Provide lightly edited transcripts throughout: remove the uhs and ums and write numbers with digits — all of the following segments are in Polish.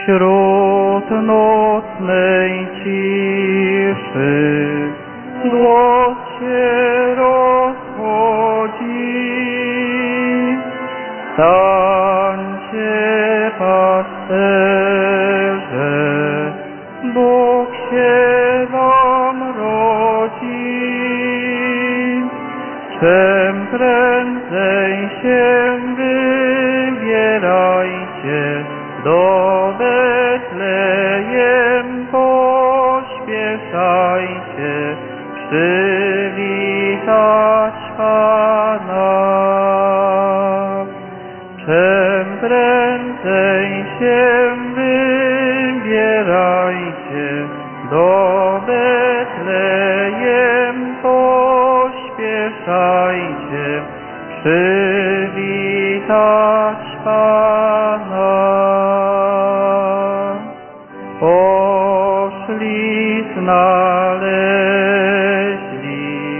Wśród nocnej ciszy głos się rozchodzi. Stańcie, pasterze, Bóg się wam rodzi. Czym prędzej się wybierajcie, do Betlejem pośpieszajcie, przywitać Pana. Czym prędzej się wybierajcie, do Betlejem pośpieszajcie, przywitać Pana. Poszli, znaleźli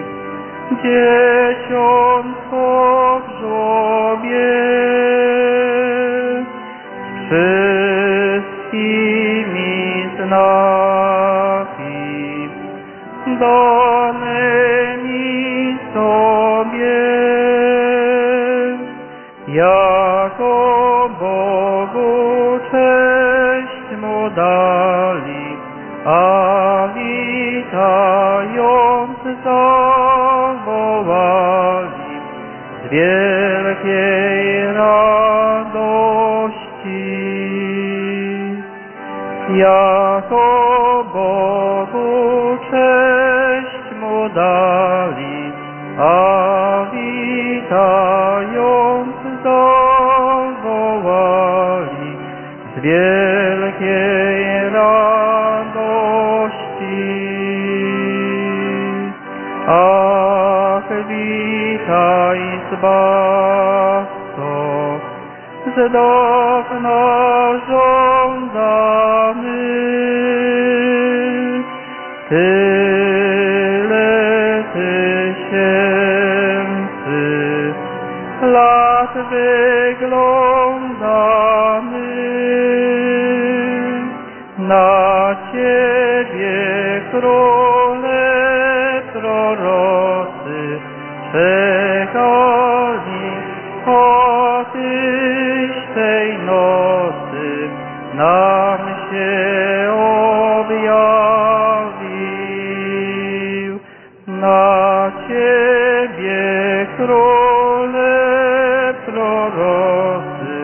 dzieciątko w żłobie, wszystkimi znaki danymi sobie. Jako Bogu cześć mu dali, a witając zawołali z wielkiej radości. Jako Bogu cześć mu dali, a witając zawołali z wielkiej radości. Ach, witaj, Zbawco, z dawna żądany. Tyle tysięcy lat wyglądamy na Ciebie, Króle, prorocy czekali, o Tyś tej nocy nam się objawił. Na Ciebie, Króle, prorocy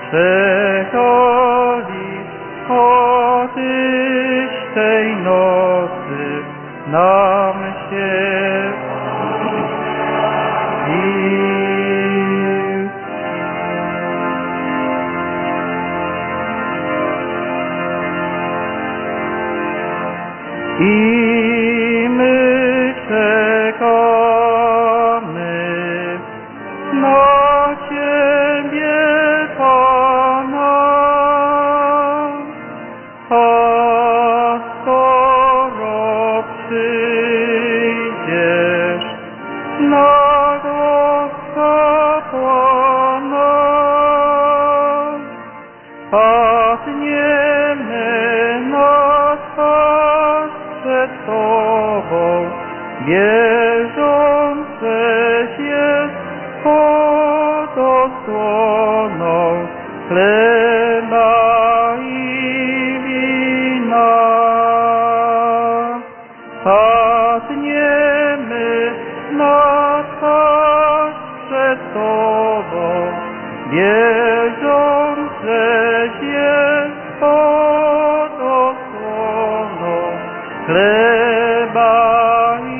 czekali, o Tyś tej nocy nam się objawił. I my czekamy na Ciebie, Pana, a skoro przyjdziesz na głos kapłana, padniemy na twarz przed Tobą, wierząc, żeś jest pod osłoną chleba i wina. Padniemy na twarz przed Tobą, wierząc, żeś jest pod osłoną chleba i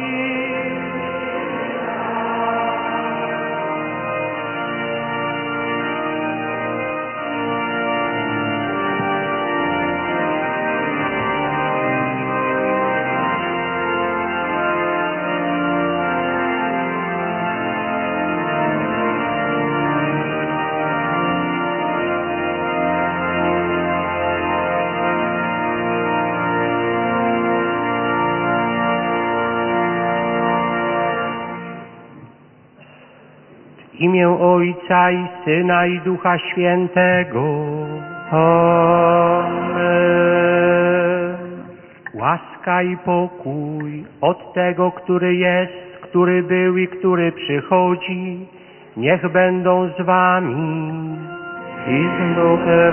W imię Ojca i Syna i Ducha Świętego. Amen. Łaska i pokój od tego, który jest, który był i który przychodzi, niech będą z wami. I z duchem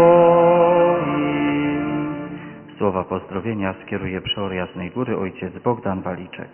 Twoim. Słowa pozdrowienia skieruje przeor Jasnej Góry ojciec Bogdan Waliczek.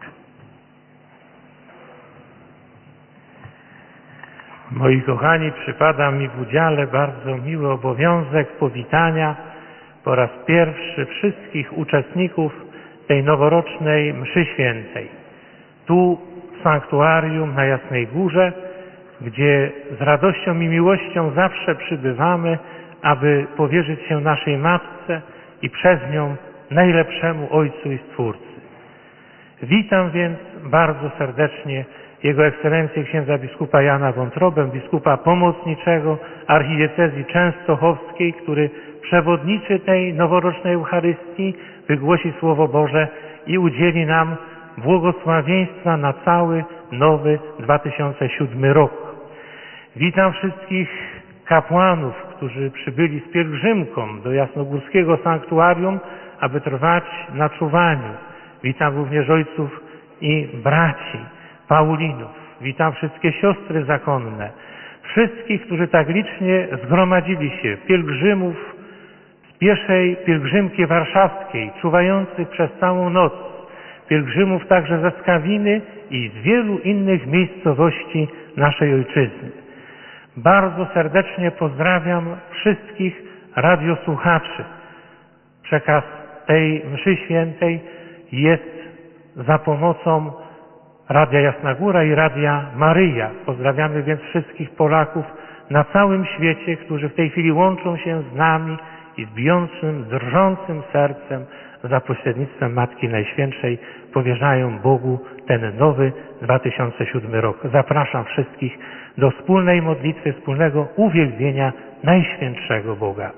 Moi kochani, przypada mi w udziale bardzo miły obowiązek powitania po raz pierwszy wszystkich uczestników tej noworocznej mszy świętej. Tu w sanktuarium na Jasnej Górze, gdzie z radością i miłością zawsze przybywamy, aby powierzyć się naszej Matce i przez nią najlepszemu Ojcu i Stwórcy. Witam więc bardzo serdecznie Jego Ekscelencję księdza biskupa Jana Wątrobę, biskupa pomocniczego archidiecezji częstochowskiej, który przewodniczy tej noworocznej Eucharystii, wygłosi Słowo Boże i udzieli nam błogosławieństwa na cały nowy 2007 rok. Witam wszystkich kapłanów, którzy przybyli z pielgrzymką do jasnogórskiego sanktuarium, aby trwać na czuwaniu. Witam również ojców i braci Paulinów. Witam wszystkie siostry zakonne, wszystkich, którzy tak licznie zgromadzili się, pielgrzymów z pierwszej pielgrzymki warszawskiej, czuwających przez całą noc, pielgrzymów także ze Skawiny i z wielu innych miejscowości naszej ojczyzny. Bardzo serdecznie pozdrawiam wszystkich radiosłuchaczy. Przekaz tej mszy świętej jest za pomocą Radia Jasna Góra i Radia Maryja. Pozdrawiamy więc wszystkich Polaków na całym świecie, którzy w tej chwili łączą się z nami i z bijącym, drżącym sercem za pośrednictwem Matki Najświętszej powierzają Bogu ten nowy 2007 rok. Zapraszam wszystkich do wspólnej modlitwy, wspólnego uwielbienia Najświętszego Boga.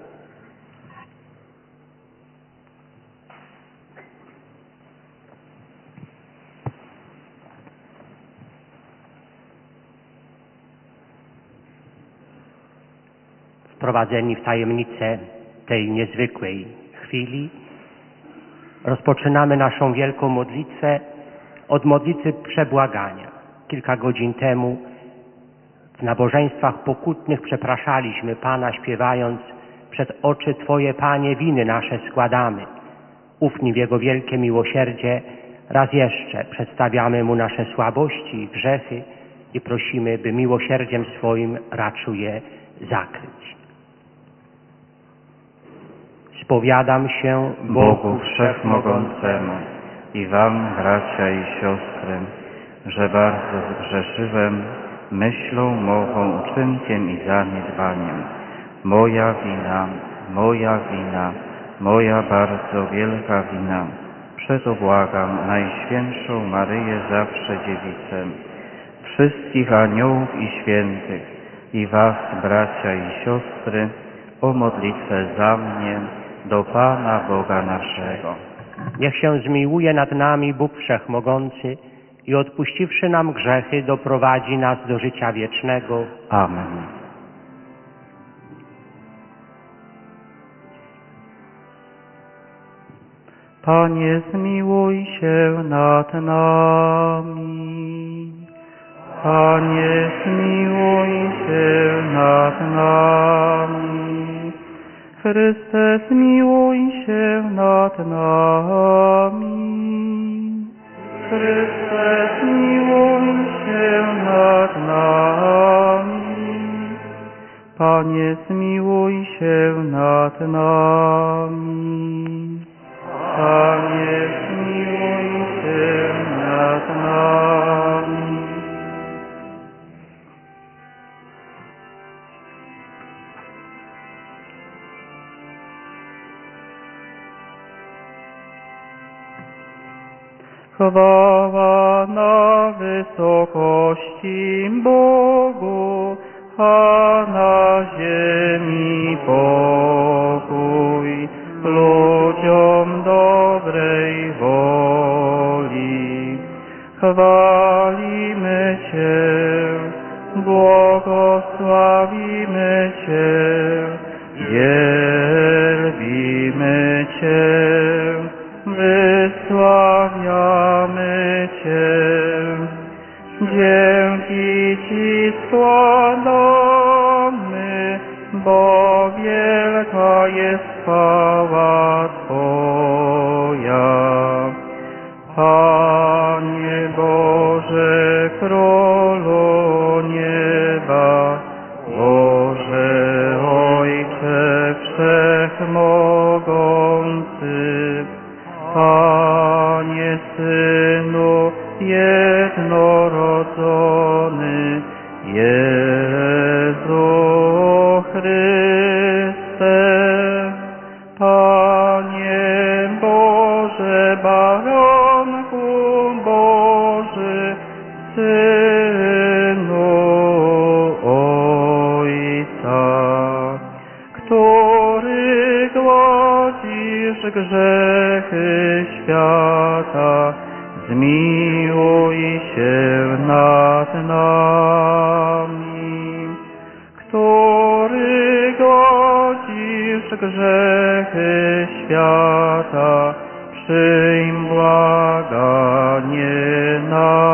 Wprowadzeni w tajemnicę tej niezwykłej chwili, rozpoczynamy naszą wielką modlitwę od modlitwy przebłagania. Kilka godzin temu w nabożeństwach pokutnych przepraszaliśmy Pana, śpiewając: przed oczy Twoje, Panie, winy nasze składamy. Ufni w Jego wielkie miłosierdzie, raz jeszcze przedstawiamy Mu nasze słabości i grzechy i prosimy, by miłosierdziem swoim raczył je zakryć. Spowiadam się Bogu Wszechmogącemu i wam, bracia i siostry, że bardzo zgrzeszyłem myślą, mową, uczynkiem i zaniedbaniem. Moja wina, moja bardzo wielka wina. Przeto błagam Najświętszą Maryję, zawsze Dziewicę, wszystkich aniołów i świętych i was, bracia i siostry, o modlitwę za mnie do Pana Boga naszego. Niech się zmiłuje nad nami Bóg Wszechmogący i odpuściwszy nam grzechy, doprowadzi nas do życia wiecznego. Amen. Panie, zmiłuj się nad nami. Panie, zmiłuj się nad nami. Chryste, zmiłuj się nad nami. Chryste, zmiłuj się nad nami. Panie, zmiłuj się nad nami. Panie, zmiłuj się nad nami. Chwała na wysokości Bogu, a na ziemi pokój ludziom dobrej woli. Chwalimy Cię, błogosławimy Cię, Cię, wysławiamy Cię. Dzięki Ci składamy, bo wielka jest chwała Twoja. Panie Boże, Królu nieba, Boże Ojcze Wszechmogący, Panie Synu jednorodzony, Jezu Chryste, Panie Boże, Baranku Boży, Synu Ojca, który gładzisz grzechy świata, zmiłuj się nad nami. Który gładzisz grzechy świata, przyjm błaganie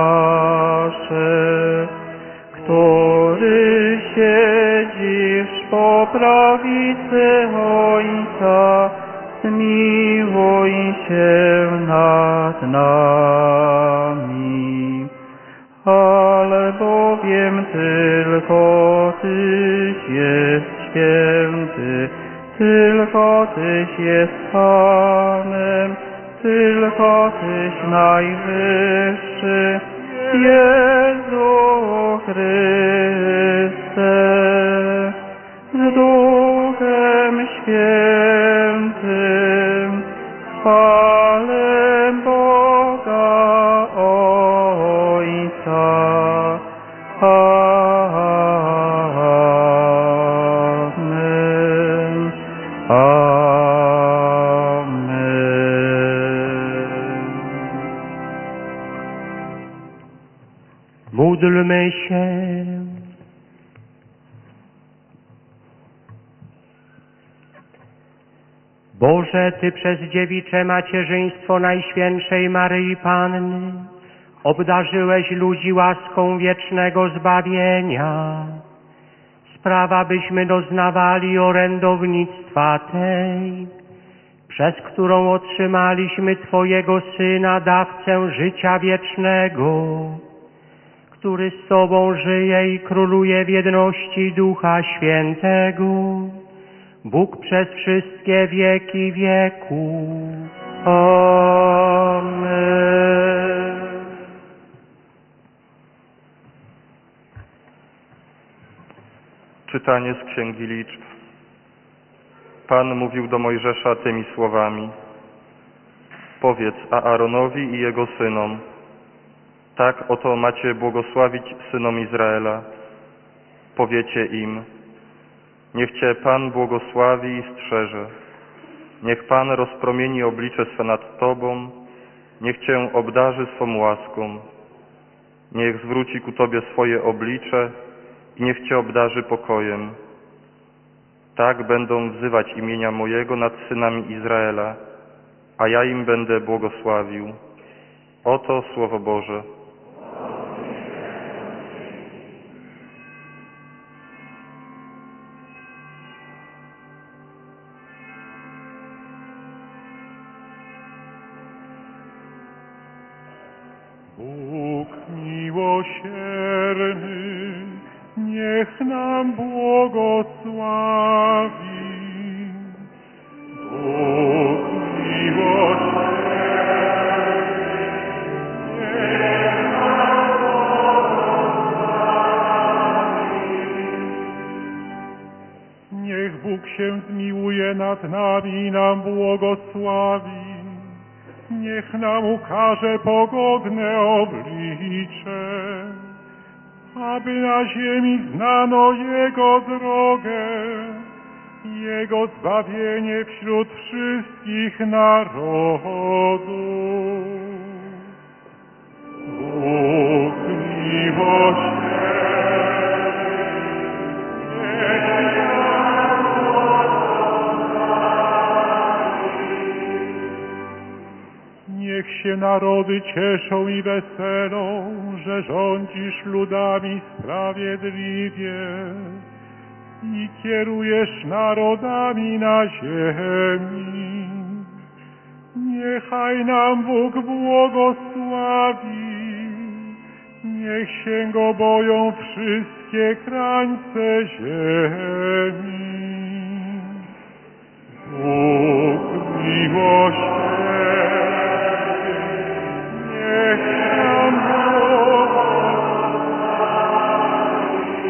nasze. Który siedzisz po prawicy Ojca, zmiłuj się nad nami. Albowiem tylko Tyś jest święty, tylko Tyś jest Panem, tylko Tyś najwyższy, Jezu Chryste, z Duchem Świętym, chwalę Boga Ojca. Amen. Amen. Módlmy się. Boże, Ty przez dziewicze macierzyństwo Najświętszej Maryi Panny obdarzyłeś ludzi łaską wiecznego zbawienia. Sprawa, byśmy doznawali orędownictwa tej, przez którą otrzymaliśmy Twojego Syna, dawcę życia wiecznego, który z Tobą żyje i króluje w jedności Ducha Świętego, Bóg przez wszystkie wieki wieków. Amen. Czytanie z Księgi Liczb. Pan mówił do Mojżesza tymi słowami: Powiedz Aaronowi i jego synom: tak oto macie błogosławić synom Izraela. Powiecie im: niech Cię Pan błogosławi i strzeże. Niech Pan rozpromieni oblicze swe nad Tobą, niech Cię obdarzy swą łaską. Niech zwróci ku Tobie swoje oblicze i niech Cię obdarzy pokojem. Tak będą wzywać imienia mojego nad synami Izraela, a ja im będę błogosławił. Oto Słowo Boże. Bóg miłosierny, niech nam błogosławi. Bóg miłosierny, niech nam błogosławi. Niech Bóg się zmiłuje nad nami i nam błogosławi. Niech nam ukaże pogodne oblicze, aby na ziemi znano Jego drogę, Jego zbawienie wśród wszystkich narodów. Bóg miłosierny, niech nam błogosławi. narody cieszą i weselą, że rządzisz ludami sprawiedliwie i kierujesz narodami na ziemi. Niechaj nam Bóg błogosławi, niech się Go boją wszystkie krańce ziemi. Bóg miłosierny, niech nam błogosławi.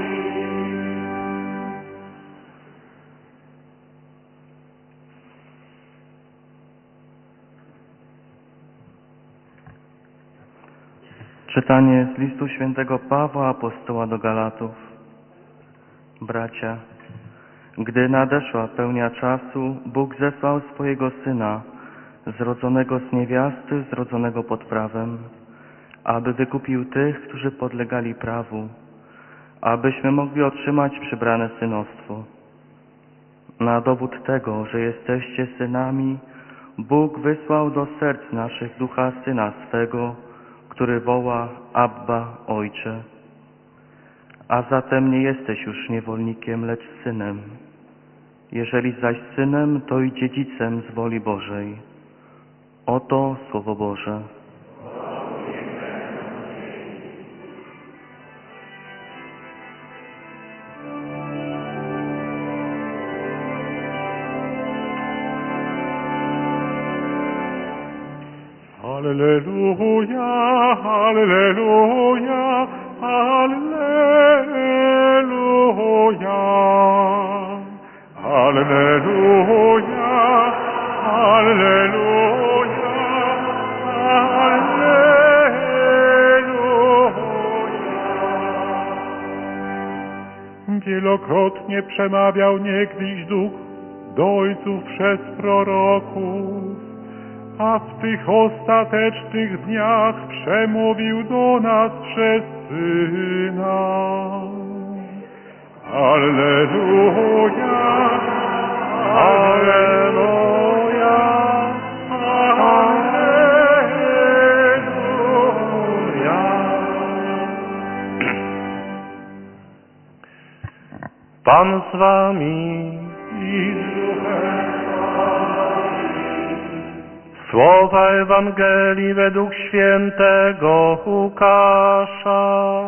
Czytanie z listu świętego Pawła apostoła do Galatów. Bracia, gdy nadeszła pełnia czasu, Bóg zesłał swojego Syna, zrodzonego z niewiasty, zrodzonego pod prawem, aby wykupił tych, którzy podlegali prawu, abyśmy mogli otrzymać przybrane synostwo. Na dowód tego, że jesteście synami, Bóg wysłał do serc naszych ducha Syna swego, który woła: Abba, Ojcze. A zatem nie jesteś już niewolnikiem, lecz synem. Jeżeli zaś synem, to i dziedzicem z woli Bożej. Oto Słowo Boże. Alleluja, alleluja, alleluja. Alleluja, alleluja, alleluja. Wielokrotnie przemawiał niegdyś Duch do ojców przez proroków, a w tych ostatecznych dniach przemówił do nas przez Syna. Alleluja, alleluja, alleluja. Pan z wami I z duchem Słowa Ewangelii według świętego Łukasza.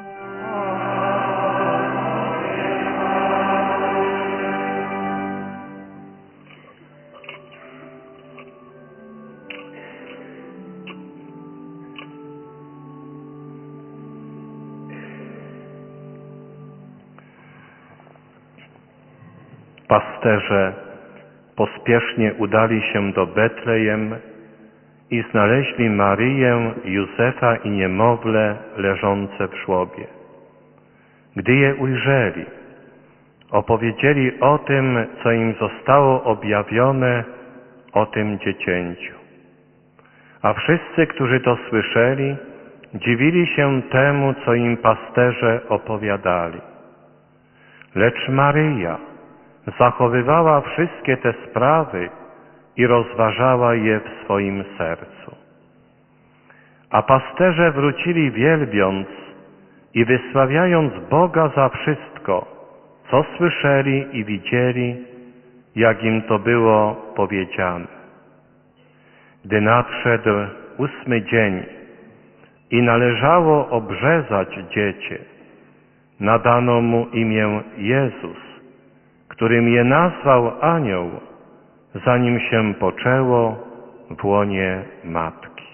Pasterze pospiesznie udali się do Betlejem i znaleźli Maryję, Józefa i niemowlę leżące w żłobie. Gdy je ujrzeli, opowiedzieli o tym, co im zostało objawione o tym dziecięciu. A wszyscy, którzy to słyszeli, dziwili się temu, co im pasterze opowiadali. Lecz Maryja zachowywała wszystkie te sprawy i rozważała je w swoim sercu. A pasterze wrócili wielbiąc i wysławiając Boga za wszystko, co słyszeli i widzieli, jak im to było powiedziane. Gdy nadszedł 8 dzień i należało obrzezać dziecię, nadano mu imię Jezus, którym je nazwał anioł, zanim się poczęło w łonie matki.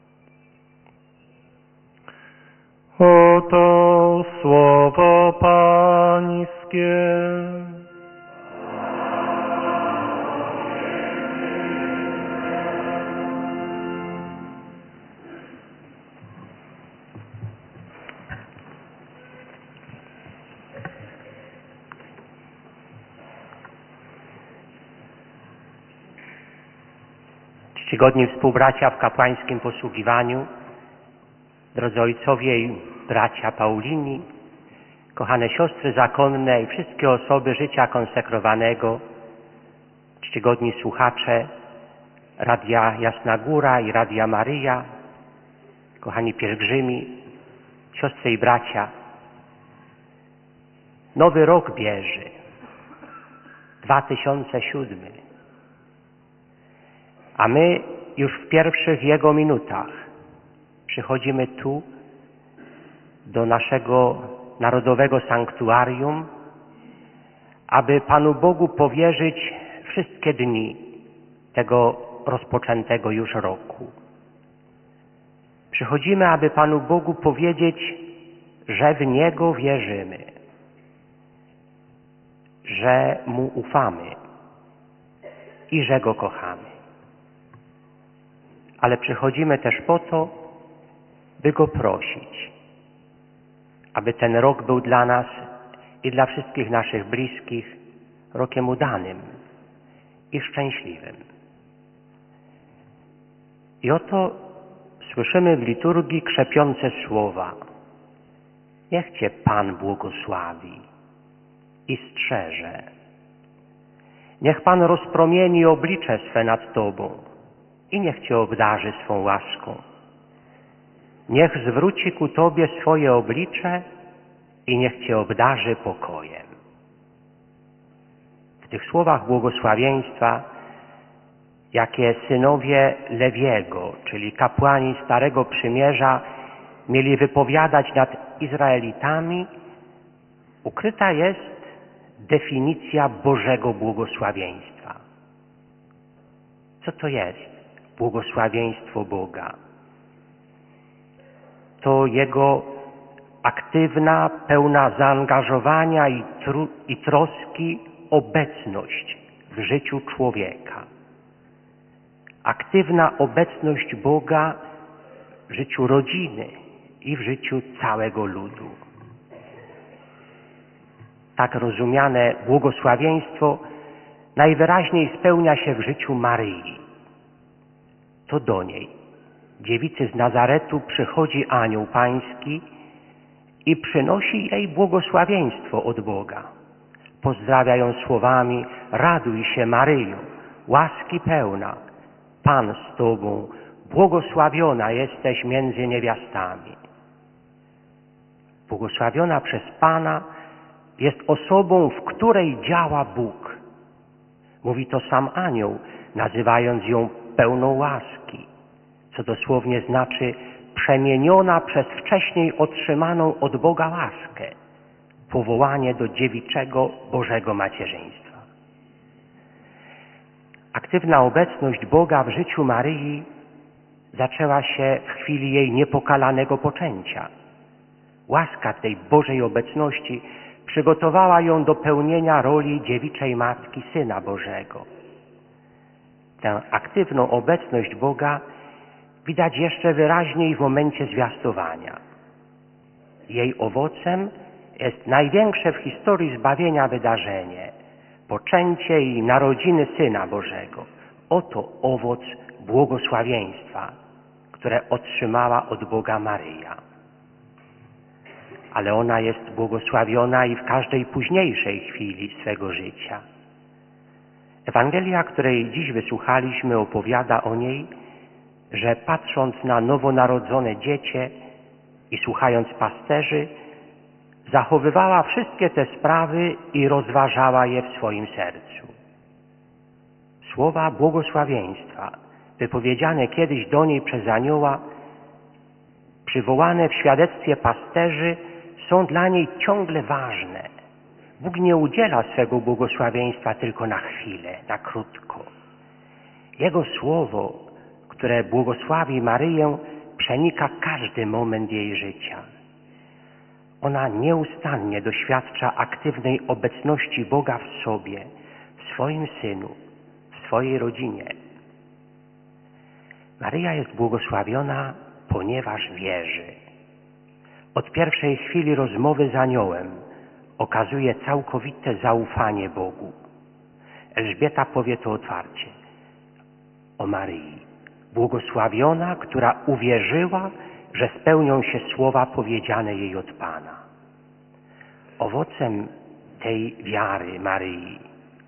Oto słowo Pańskie. Czcigodni współbracia w kapłańskim posługiwaniu, drodzy ojcowie i bracia Paulini, kochane siostry zakonne i wszystkie osoby życia konsekrowanego, czcigodni słuchacze Radia Jasna Góra i Radia Maryja, Kochani pielgrzymi, siostry i bracia, nowy rok bierze, 2007, a my już w pierwszych jego minutach przychodzimy tu do naszego narodowego sanktuarium, aby Panu Bogu powierzyć wszystkie dni tego rozpoczętego już roku. Przychodzimy, aby Panu Bogu powiedzieć, że w Niego wierzymy, że Mu ufamy i że Go kochamy. Ale przychodzimy też po to, by Go prosić, aby ten rok był dla nas i dla wszystkich naszych bliskich rokiem udanym i szczęśliwym. I oto słyszymy w liturgii krzepiące słowa: niech Cię Pan błogosławi i strzeże. Niech Pan rozpromieni oblicze swe nad Tobą i niech Cię obdarzy swą łaską. Niech zwróci ku Tobie swoje oblicze i niech Cię obdarzy pokojem. W tych słowach błogosławieństwa, jakie synowie Lewiego, czyli kapłani Starego Przymierza, mieli wypowiadać nad Izraelitami, ukryta jest definicja Bożego błogosławieństwa. Co to jest błogosławieństwo Boga? To Jego aktywna, pełna zaangażowania i troski obecność w życiu człowieka. Aktywna obecność Boga w życiu rodziny i w życiu całego ludu. Tak rozumiane błogosławieństwo najwyraźniej spełnia się w życiu Maryi. To do niej, dziewicy z Nazaretu, przychodzi anioł pański i przynosi jej błogosławieństwo od Boga. Pozdrawia ją słowami: raduj się, Maryjo, łaski pełna, Pan z Tobą, błogosławiona jesteś między niewiastami. Błogosławiona przez Pana jest osobą, w której działa Bóg. Mówi to sam anioł, nazywając ją pełną łaski, co dosłownie znaczy przemieniona przez wcześniej otrzymaną od Boga łaskę, powołanie do dziewiczego Bożego macierzyństwa. Aktywna obecność Boga w życiu Maryi zaczęła się w chwili jej niepokalanego poczęcia. Łaska tej Bożej obecności przygotowała ją do pełnienia roli dziewiczej matki Syna Bożego. Tę aktywną obecność Boga widać jeszcze wyraźniej w momencie zwiastowania. Jej owocem jest największe w historii zbawienia wydarzenie – poczęcie i narodziny Syna Bożego. Oto owoc błogosławieństwa, które otrzymała od Boga Maryja. Ale ona jest błogosławiona i w każdej późniejszej chwili swego życia. Ewangelia, której dziś wysłuchaliśmy, opowiada o niej, że patrząc na nowonarodzone dziecię i słuchając pasterzy, zachowywała wszystkie te sprawy i rozważała je w swoim sercu. Słowa błogosławieństwa, wypowiedziane kiedyś do niej przez anioła, przywołane w świadectwie pasterzy, są dla niej ciągle ważne. Bóg nie udziela swego błogosławieństwa tylko na chwilę, na krótko. Jego słowo, które błogosławi Maryję, przenika każdy moment jej życia. Ona nieustannie doświadcza aktywnej obecności Boga w sobie, w swoim Synu, w swojej rodzinie. Maryja jest błogosławiona, ponieważ wierzy. Od pierwszej chwili rozmowy z aniołem okazuje całkowite zaufanie Bogu. Elżbieta powie to otwarcie o Maryi. Błogosławiona, która uwierzyła, że spełnią się słowa powiedziane jej od Pana. Owocem tej wiary Maryi,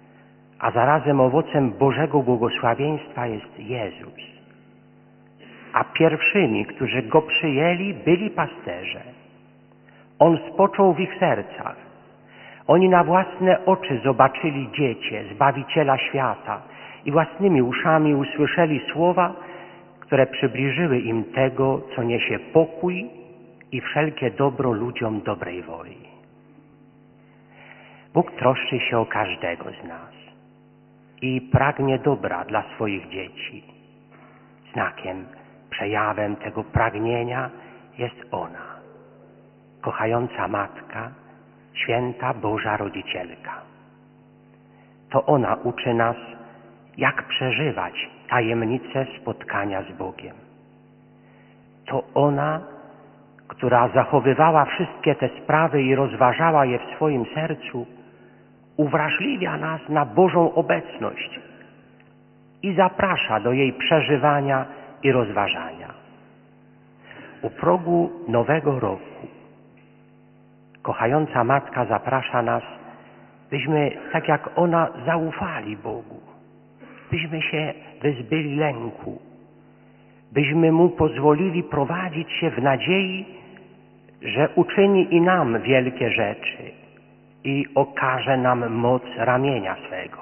a zarazem owocem Bożego błogosławieństwa jest Jezus. a pierwszymi, którzy Go przyjęli, byli pasterze. On spoczął w ich sercach. Oni na własne oczy zobaczyli Dziecię, Zbawiciela świata i własnymi uszami usłyszeli słowa, które przybliżyły im tego, co niesie pokój i wszelkie dobro ludziom dobrej woli. Bóg troszczy się o każdego z nas i pragnie dobra dla swoich dzieci. Znakiem, przejawem tego pragnienia jest ona, kochająca Matka, Święta Boża Rodzicielka. To ona uczy nas, jak przeżywać tajemnicę spotkania z Bogiem. To ona, która zachowywała wszystkie te sprawy i rozważała je w swoim sercu, uwrażliwia nas na Bożą obecność i zaprasza do jej przeżywania i rozważania. U progu nowego roku kochająca Matka zaprasza nas, byśmy tak jak ona zaufali Bogu, byśmy się wyzbyli lęku, byśmy Mu pozwolili prowadzić się w nadziei, że uczyni i nam wielkie rzeczy i okaże nam moc ramienia swego.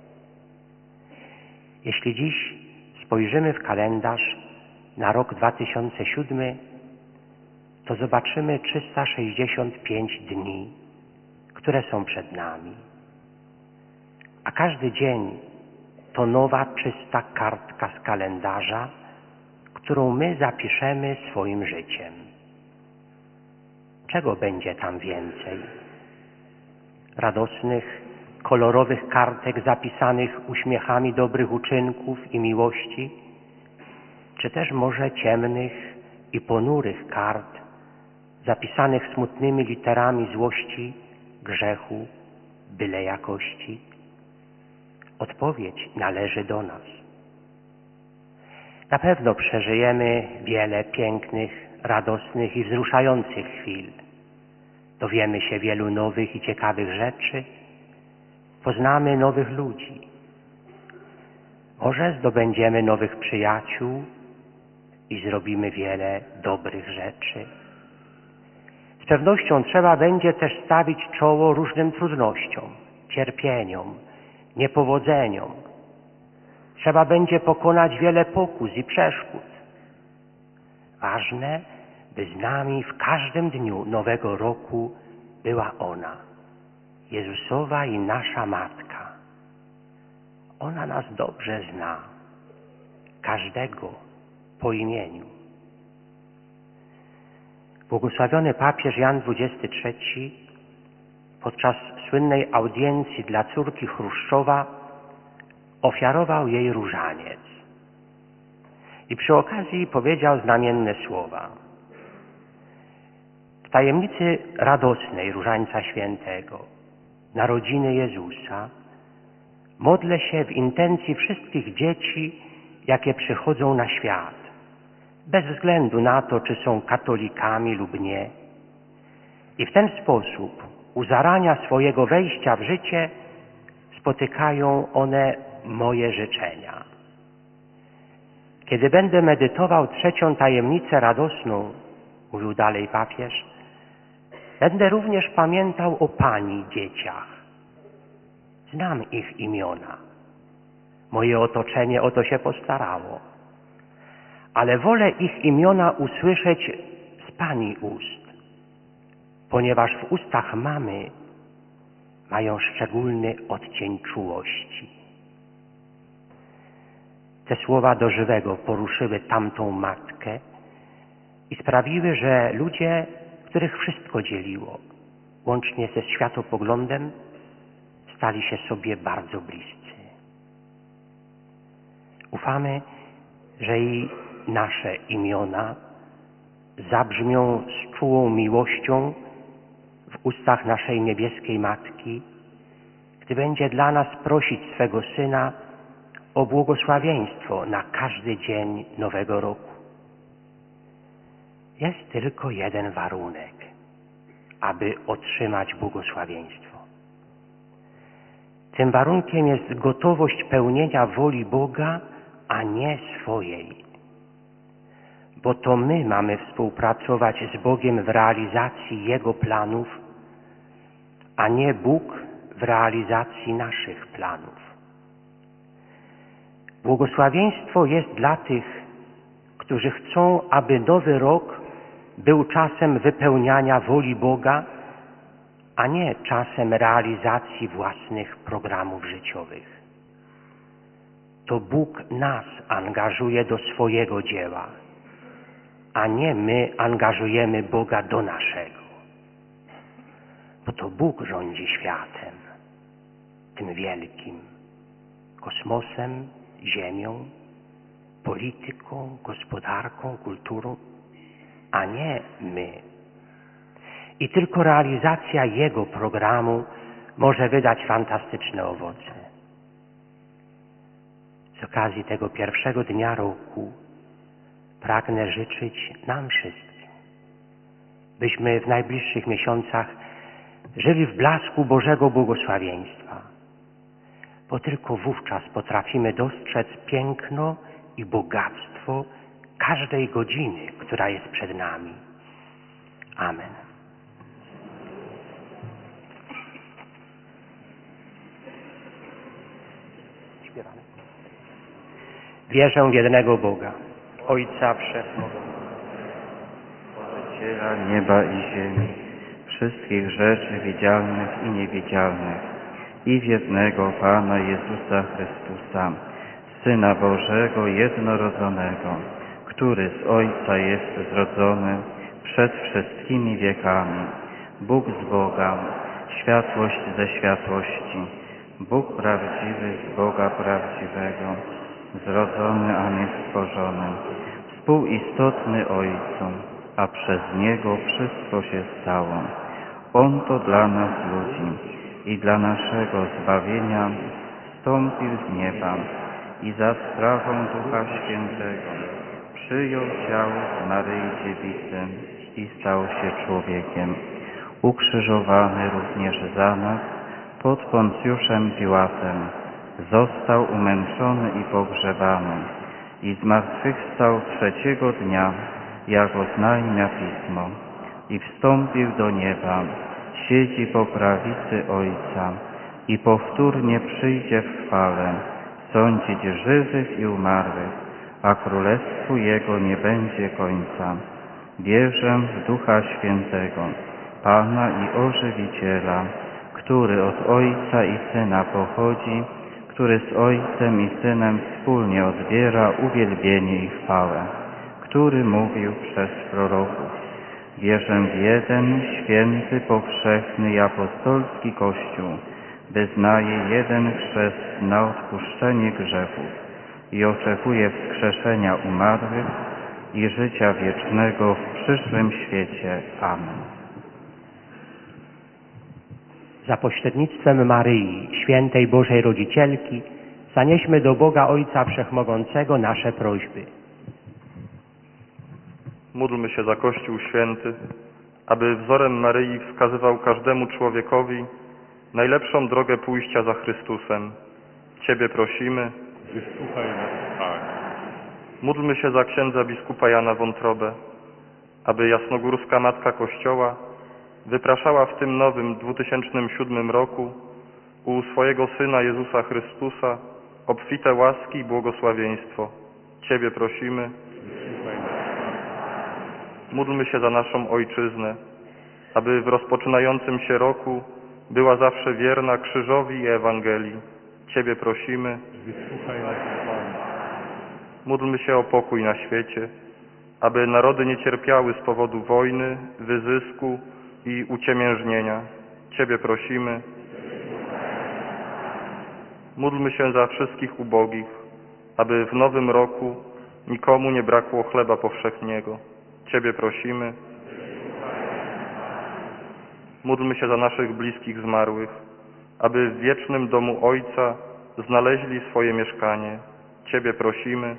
Jeśli dziś spojrzymy w kalendarz na rok 2007, to zobaczymy 365 dni, które są przed nami. A każdy dzień to nowa, czysta kartka z kalendarza, którą my zapiszemy swoim życiem. Czego będzie tam więcej? Radosnych, kolorowych kartek zapisanych uśmiechami dobrych uczynków i miłości, czy też może ciemnych i ponurych kart zapisanych smutnymi literami złości, grzechu, byle jakości? Odpowiedź należy do nas. Na pewno przeżyjemy wiele pięknych, radosnych i wzruszających chwil. Dowiemy się wielu nowych i ciekawych rzeczy. Poznamy nowych ludzi. Może zdobędziemy nowych przyjaciół i zrobimy wiele dobrych rzeczy. Z pewnością trzeba będzie też stawić czoło różnym trudnościom, cierpieniom, niepowodzeniom. Trzeba będzie pokonać wiele pokus i przeszkód. Ważne, by z nami w każdym dniu nowego roku była ona, Jezusowa i nasza Matka. Ona nas dobrze zna, każdego po imieniu. Błogosławiony papież Jan XXIII podczas słynnej audiencji dla córki Chruszczowa ofiarował jej różaniec i przy okazji powiedział znamienne słowa. W tajemnicy radosnej Różańca Świętego, narodziny Jezusa, modlę się w intencji wszystkich dzieci, jakie przychodzą na świat, bez względu na to, czy są katolikami lub nie. I w ten sposób u zarania swojego wejścia w życie spotykają one moje życzenia. Kiedy będę medytował trzecią tajemnicę radosną, mówił dalej papież, będę również pamiętał o Pani dzieciach. Znam ich imiona. Moje otoczenie o to się postarało. Ale wolę ich imiona usłyszeć z Pani ust, ponieważ w ustach mamy mają szczególny odcień czułości. Te słowa do żywego poruszyły tamtą matkę i sprawiły, że ludzie, których wszystko dzieliło, łącznie ze światopoglądem, stali się sobie bardzo bliscy. Ufamy, że i nasze imiona zabrzmią z czułą miłością w ustach naszej niebieskiej Matki, gdy będzie dla nas prosić swego Syna o błogosławieństwo na każdy dzień nowego roku. Jest tylko jeden warunek, aby otrzymać błogosławieństwo. Tym warunkiem jest gotowość pełnienia woli Boga, a nie swojej. bo to my mamy współpracować z Bogiem w realizacji Jego planów, a nie Bóg w realizacji naszych planów. Błogosławieństwo jest dla tych, którzy chcą, aby nowy rok był czasem wypełniania woli Boga, a nie czasem realizacji własnych programów życiowych. To Bóg nas angażuje do swojego dzieła, a nie my angażujemy Boga do naszego. Bo to Bóg rządzi światem, tym wielkim, kosmosem, ziemią, polityką, gospodarką, kulturą, a nie my. I tylko realizacja Jego programu może wydać fantastyczne owoce. Z okazji tego pierwszego dnia roku pragnę życzyć nam wszystkim, byśmy w najbliższych miesiącach żyli w blasku Bożego błogosławieństwa, bo tylko wówczas potrafimy dostrzec piękno i bogactwo każdej godziny, która jest przed nami. Amen. Śpiewamy. Wierzę w jednego Boga, Ojca Wszechmogącego, Stworzyciela nieba i ziemi, wszystkich rzeczy widzialnych i niewidzialnych, i w jednego Pana Jezusa Chrystusa, Syna Bożego jednorodzonego, który z Ojca jest zrodzony przed wszystkimi wiekami, Bóg z Boga, światłość ze światłości, Bóg prawdziwy z Boga prawdziwego, zrodzony, a nie stworzony, współistotny Ojcu, a przez Niego wszystko się stało. On to dla nas ludzi i dla naszego zbawienia wstąpił z nieba i za sprawą Ducha Świętego przyjął ciało z Maryi Dziewicy i stał się człowiekiem. Ukrzyżowany również za nas pod Poncjuszem Piłatem, został umęczony i pogrzebany i zmartwychwstał trzeciego dnia, jak oznajmia Pismo, i wstąpił do nieba, siedzi po prawicy Ojca i powtórnie przyjdzie w chwale, sądzić żywych i umarłych, a królestwu Jego nie będzie końca. Wierzę w Ducha Świętego, Pana i Ożywiciela, który od Ojca i Syna pochodzi, który z Ojcem i Synem wspólnie odbiera uwielbienie i chwałę, który mówił przez proroków. Wierzę w jeden, święty, powszechny i apostolski Kościół, wyznaję jeden chrzest na odpuszczenie grzechów i oczekuję wskrzeszenia umarłych i życia wiecznego w przyszłym świecie. Amen. Za pośrednictwem Maryi, świętej Bożej Rodzicielki, zanieśmy do Boga Ojca Wszechmogącego nasze prośby. Módlmy się za Kościół Święty, aby wzorem Maryi wskazywał każdemu człowiekowi najlepszą drogę pójścia za Chrystusem. Ciebie prosimy. Wysłuchaj nas, Panie. Módlmy się za księdza biskupa Jana Wątrobę, aby Jasnogórska Matka Kościoła wypraszała w tym nowym 2007 roku u swojego Syna Jezusa Chrystusa obfite łaski i błogosławieństwo. Ciebie prosimy. Módlmy się za naszą Ojczyznę, aby w rozpoczynającym się roku była zawsze wierna krzyżowi i Ewangelii. Ciebie prosimy. Wysłuchaj nas, Panie. Módlmy się o pokój na świecie, aby narody nie cierpiały z powodu wojny, wyzysku i uciemiężnienia. Ciebie prosimy. Módlmy się za wszystkich ubogich, aby w nowym roku nikomu nie brakło chleba powszechnego. Ciebie prosimy. Módlmy się za naszych bliskich zmarłych, aby w wiecznym domu Ojca znaleźli swoje mieszkanie. Ciebie prosimy.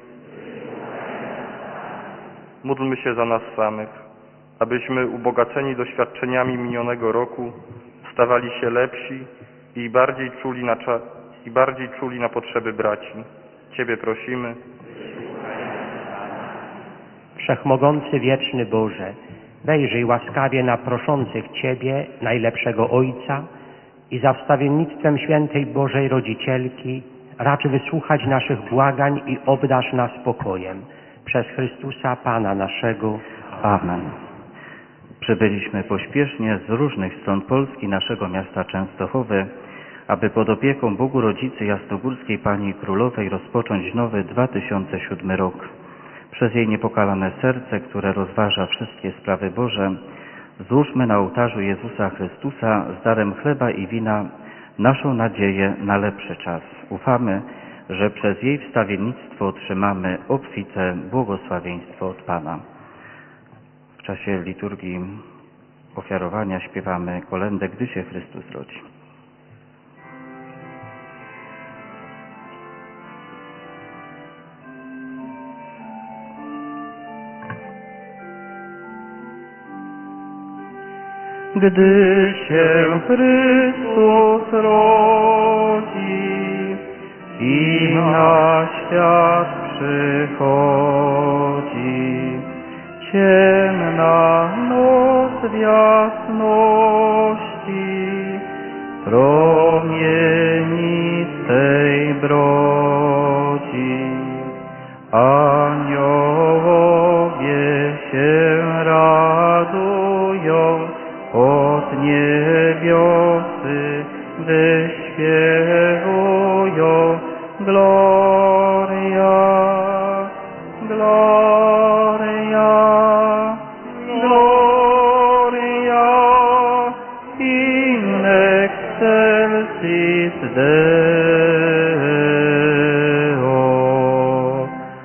Módlmy się za nas samych, abyśmy ubogaceni doświadczeniami minionego roku stawali się lepsi i bardziej czuli na potrzeby braci. Ciebie prosimy. Wszechmogący, wieczny Boże, wejrzyj łaskawie na proszących Ciebie, najlepszego Ojca, i za wstawiennictwem świętej Bożej Rodzicielki racz wysłuchać naszych błagań i obdarz nas spokojem. Przez Chrystusa Pana naszego. Amen. Przybyliśmy pośpiesznie z różnych stron Polski, naszego miasta Częstochowy, aby pod opieką Bogu Rodzicy Jasnogórskiej Pani Królowej rozpocząć nowy 2007 rok. Przez jej niepokalane serce, które rozważa wszystkie sprawy Boże, złóżmy na ołtarzu Jezusa Chrystusa z darem chleba i wina naszą nadzieję na lepszy czas. Ufamy, że przez jej wstawiennictwo otrzymamy obfite błogosławieństwo od Pana. W czasie liturgii ofiarowania śpiewamy kolędę Gdy się Chrystus rodzi. Gdy się Chrystus rodzi i na świat przychodzi, ciemna noc w jasności promienistej brodzi. Aniołowie się radują od niebiosy, gdy śpiewują Gloria, Gloria, Gloria in excelsis Deo.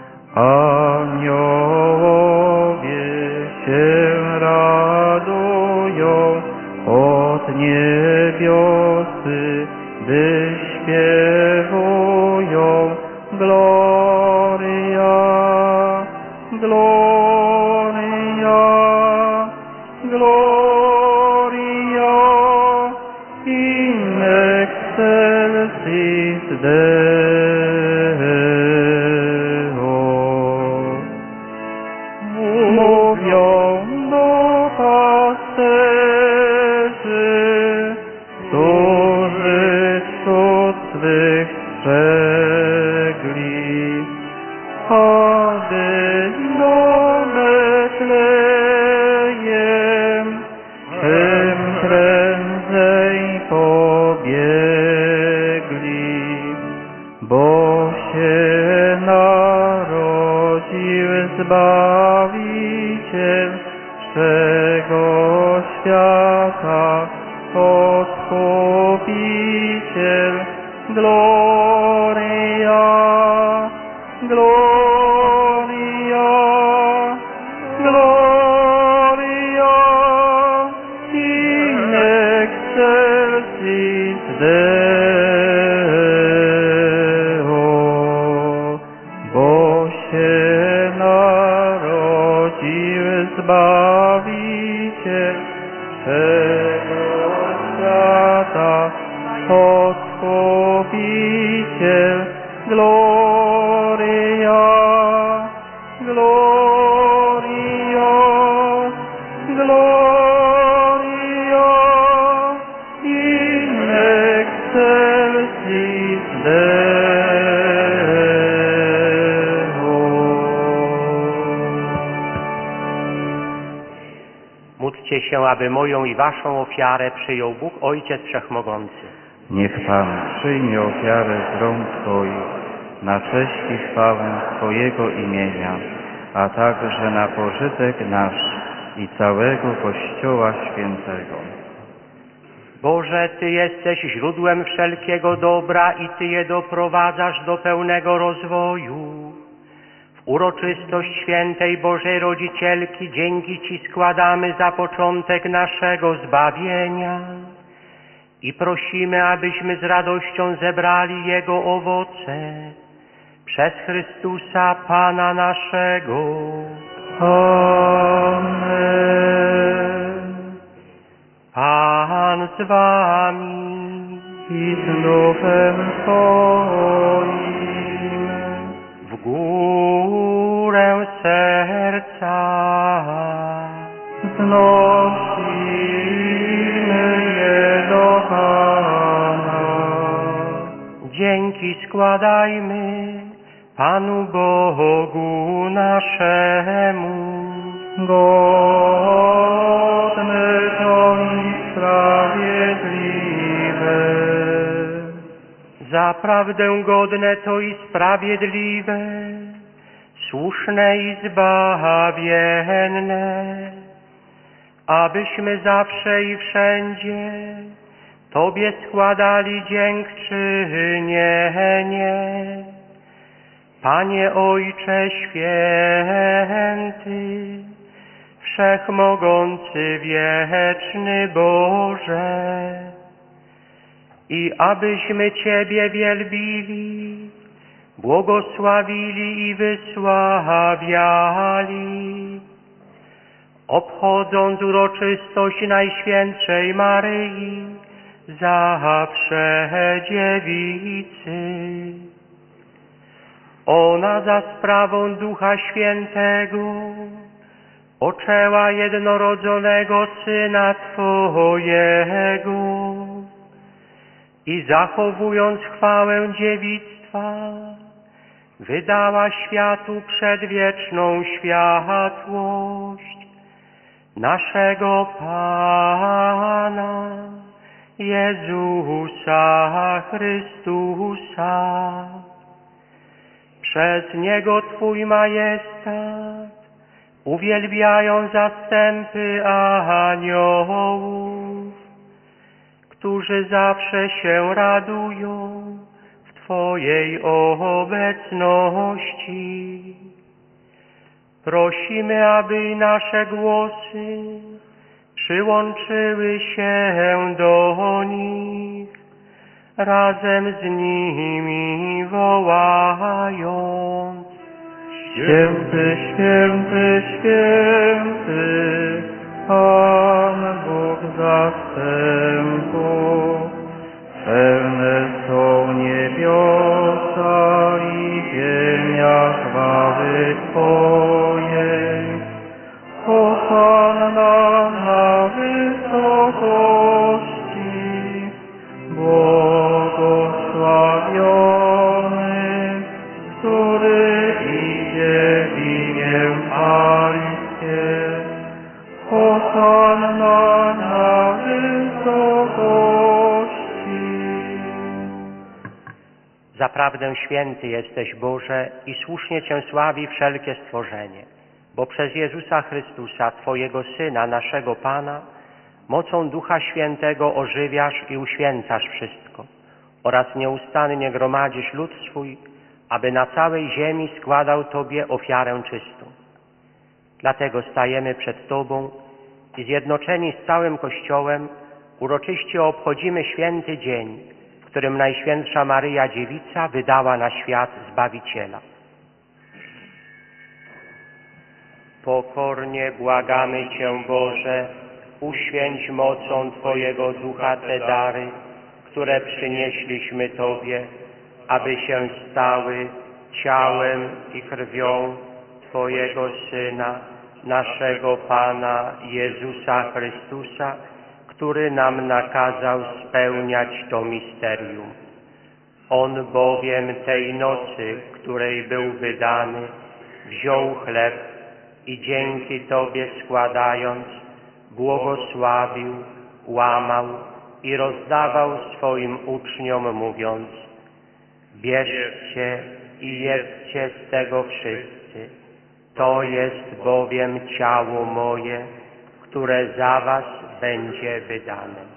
Aniołowie się radują od niebiosy, gdy śpiewują Gloria, Gloria, Gloria in excelsis Deo. Mówią do pasterzy, którzy cud swych strzegli, aby do Betlejem czym prędzej pobiegli, bo się narodził Zbawiciel wszego świata, Odkupiciel. Gloria, Gloria, Gloria in excelsis Deo. Bo się narodził Zbawiciel wszego świata, Odkupiciel. Gloria, Gloria, Gloria in excelsis Deo. Módlcie się, aby moją i waszą ofiarę przyjął Bóg Ojciec Wszechmogący. Niech Pan przyjmie ofiarę z rąk Twoich na cześć i chwałę Twojego imienia, a także na pożytek nasz i całego Kościoła Świętego. Boże, Ty jesteś źródłem wszelkiego dobra i Ty je doprowadzasz do pełnego rozwoju. W uroczystość świętej Bożej Rodzicielki dzięki Ci składamy za początek naszego zbawienia i prosimy, abyśmy z radością zebrali Jego owoce przez Chrystusa Pana naszego. Amen. Pan z Wami I z duchem Twoim. w górę serca Je do Pana. Dzięki składajmy Panu Bogu naszemu. Godne to i sprawiedliwe. Zaprawdę godne to i sprawiedliwe, słuszne i zbawienne, abyśmy zawsze i wszędzie Tobie składali dziękczynienie. Panie Ojcze Święty, Wszechmogący, Wieczny Boże, i abyśmy Ciebie wielbili, błogosławili i wysławiali, obchodząc uroczystość Najświętszej Maryi, zawsze dziewicy. Ona za sprawą Ducha Świętego poczęła jednorodzonego Syna Twojego i zachowując chwałę dziewictwa, wydała światu przedwieczną światłość naszego Pana Jezusa Chrystusa. Przez Niego Twój majestat uwielbiają zastępy aniołów, którzy zawsze się radują w Twojej obecności. Prosimy, aby nasze głosy przyłączyły się do nich, razem z nimi wołając: Święty, święty, święty, Pan Bóg zastępów. Pełne są niebiosa i ziemia chwały Twojej. Hosanna na wysokości, błogosławiony, który idzie w imię Pańskie. Hosanna na wysokości. Zaprawdę święty jesteś, Boże, i słusznie Cię sławi wszelkie stworzenie, bo przez Jezusa Chrystusa, Twojego Syna, naszego Pana, mocą Ducha Świętego ożywiasz i uświęcasz wszystko oraz nieustannie gromadzisz lud swój, aby na całej ziemi składał Tobie ofiarę czystą. Dlatego stajemy przed Tobą i zjednoczeni z całym Kościołem uroczyście obchodzimy święty dzień, w którym Najświętsza Maryja Dziewica wydała na świat Zbawiciela. Pokornie błagamy Cię, Boże, uświęć mocą Twojego Ducha te dary, które przynieśliśmy Tobie, aby się stały ciałem i krwią Twojego Syna, naszego Pana Jezusa Chrystusa, który nam nakazał spełniać to misterium. On bowiem tej nocy, której był wydany, wziął chleb i dzięki Tobie składając, błogosławił, łamał i rozdawał swoim uczniom, mówiąc: bierzcie i jedzcie z tego wszyscy, to jest bowiem ciało moje, które za was będzie wydane.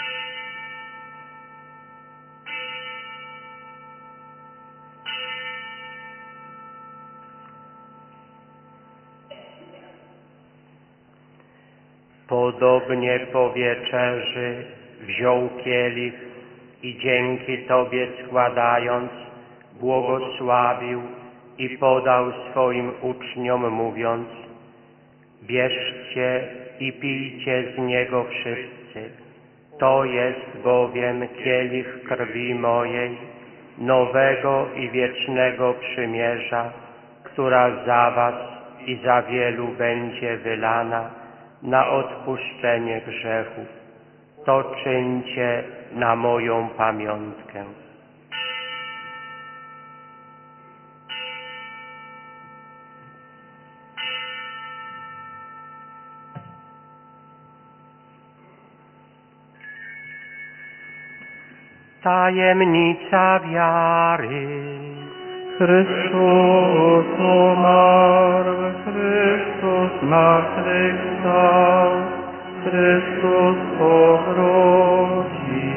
Podobnie po wieczerzy wziął kielich i dzięki Tobie składając, błogosławił i podał swoim uczniom, mówiąc: bierzcie i pijcie z niego wszyscy, to jest bowiem kielich krwi mojej, nowego i wiecznego przymierza, która za was i za wielu będzie wylana na odpuszczenie grzechów. To czyńcie na moją pamiątkę. Tajemnica wiary. Chrystus umarł, Chrystus zmartwychwstał, Chrystus powróci.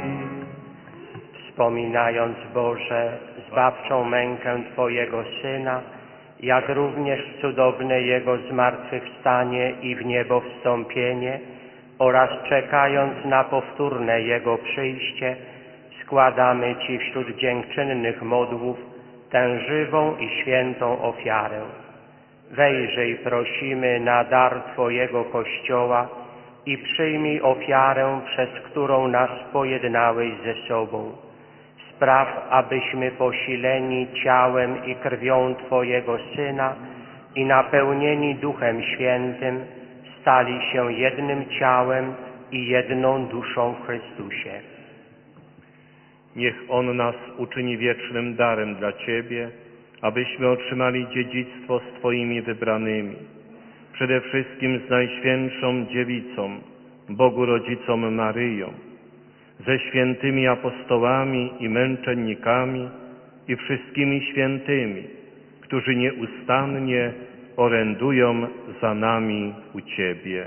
Wspominając, Boże, zbawczą mękę Twojego Syna, jak również cudowne Jego zmartwychwstanie i w niebo wstąpienie oraz czekając na powtórne Jego przyjście, składamy Ci wśród dziękczynnych modłów tę żywą i świętą ofiarę. Wejrzyj, prosimy, na dar Twojego Kościoła i przyjmij ofiarę, przez którą nas pojednałeś ze sobą. Spraw, abyśmy posileni ciałem i krwią Twojego Syna i napełnieni Duchem Świętym stali się jednym ciałem i jedną duszą w Chrystusie. Niech On nas uczyni wiecznym darem dla Ciebie, abyśmy otrzymali dziedzictwo z Twoimi wybranymi, przede wszystkim z Najświętszą Dziewicą, Bogu Rodzicą Maryją, ze świętymi apostołami i męczennikami i wszystkimi świętymi, którzy nieustannie orędują za nami u Ciebie.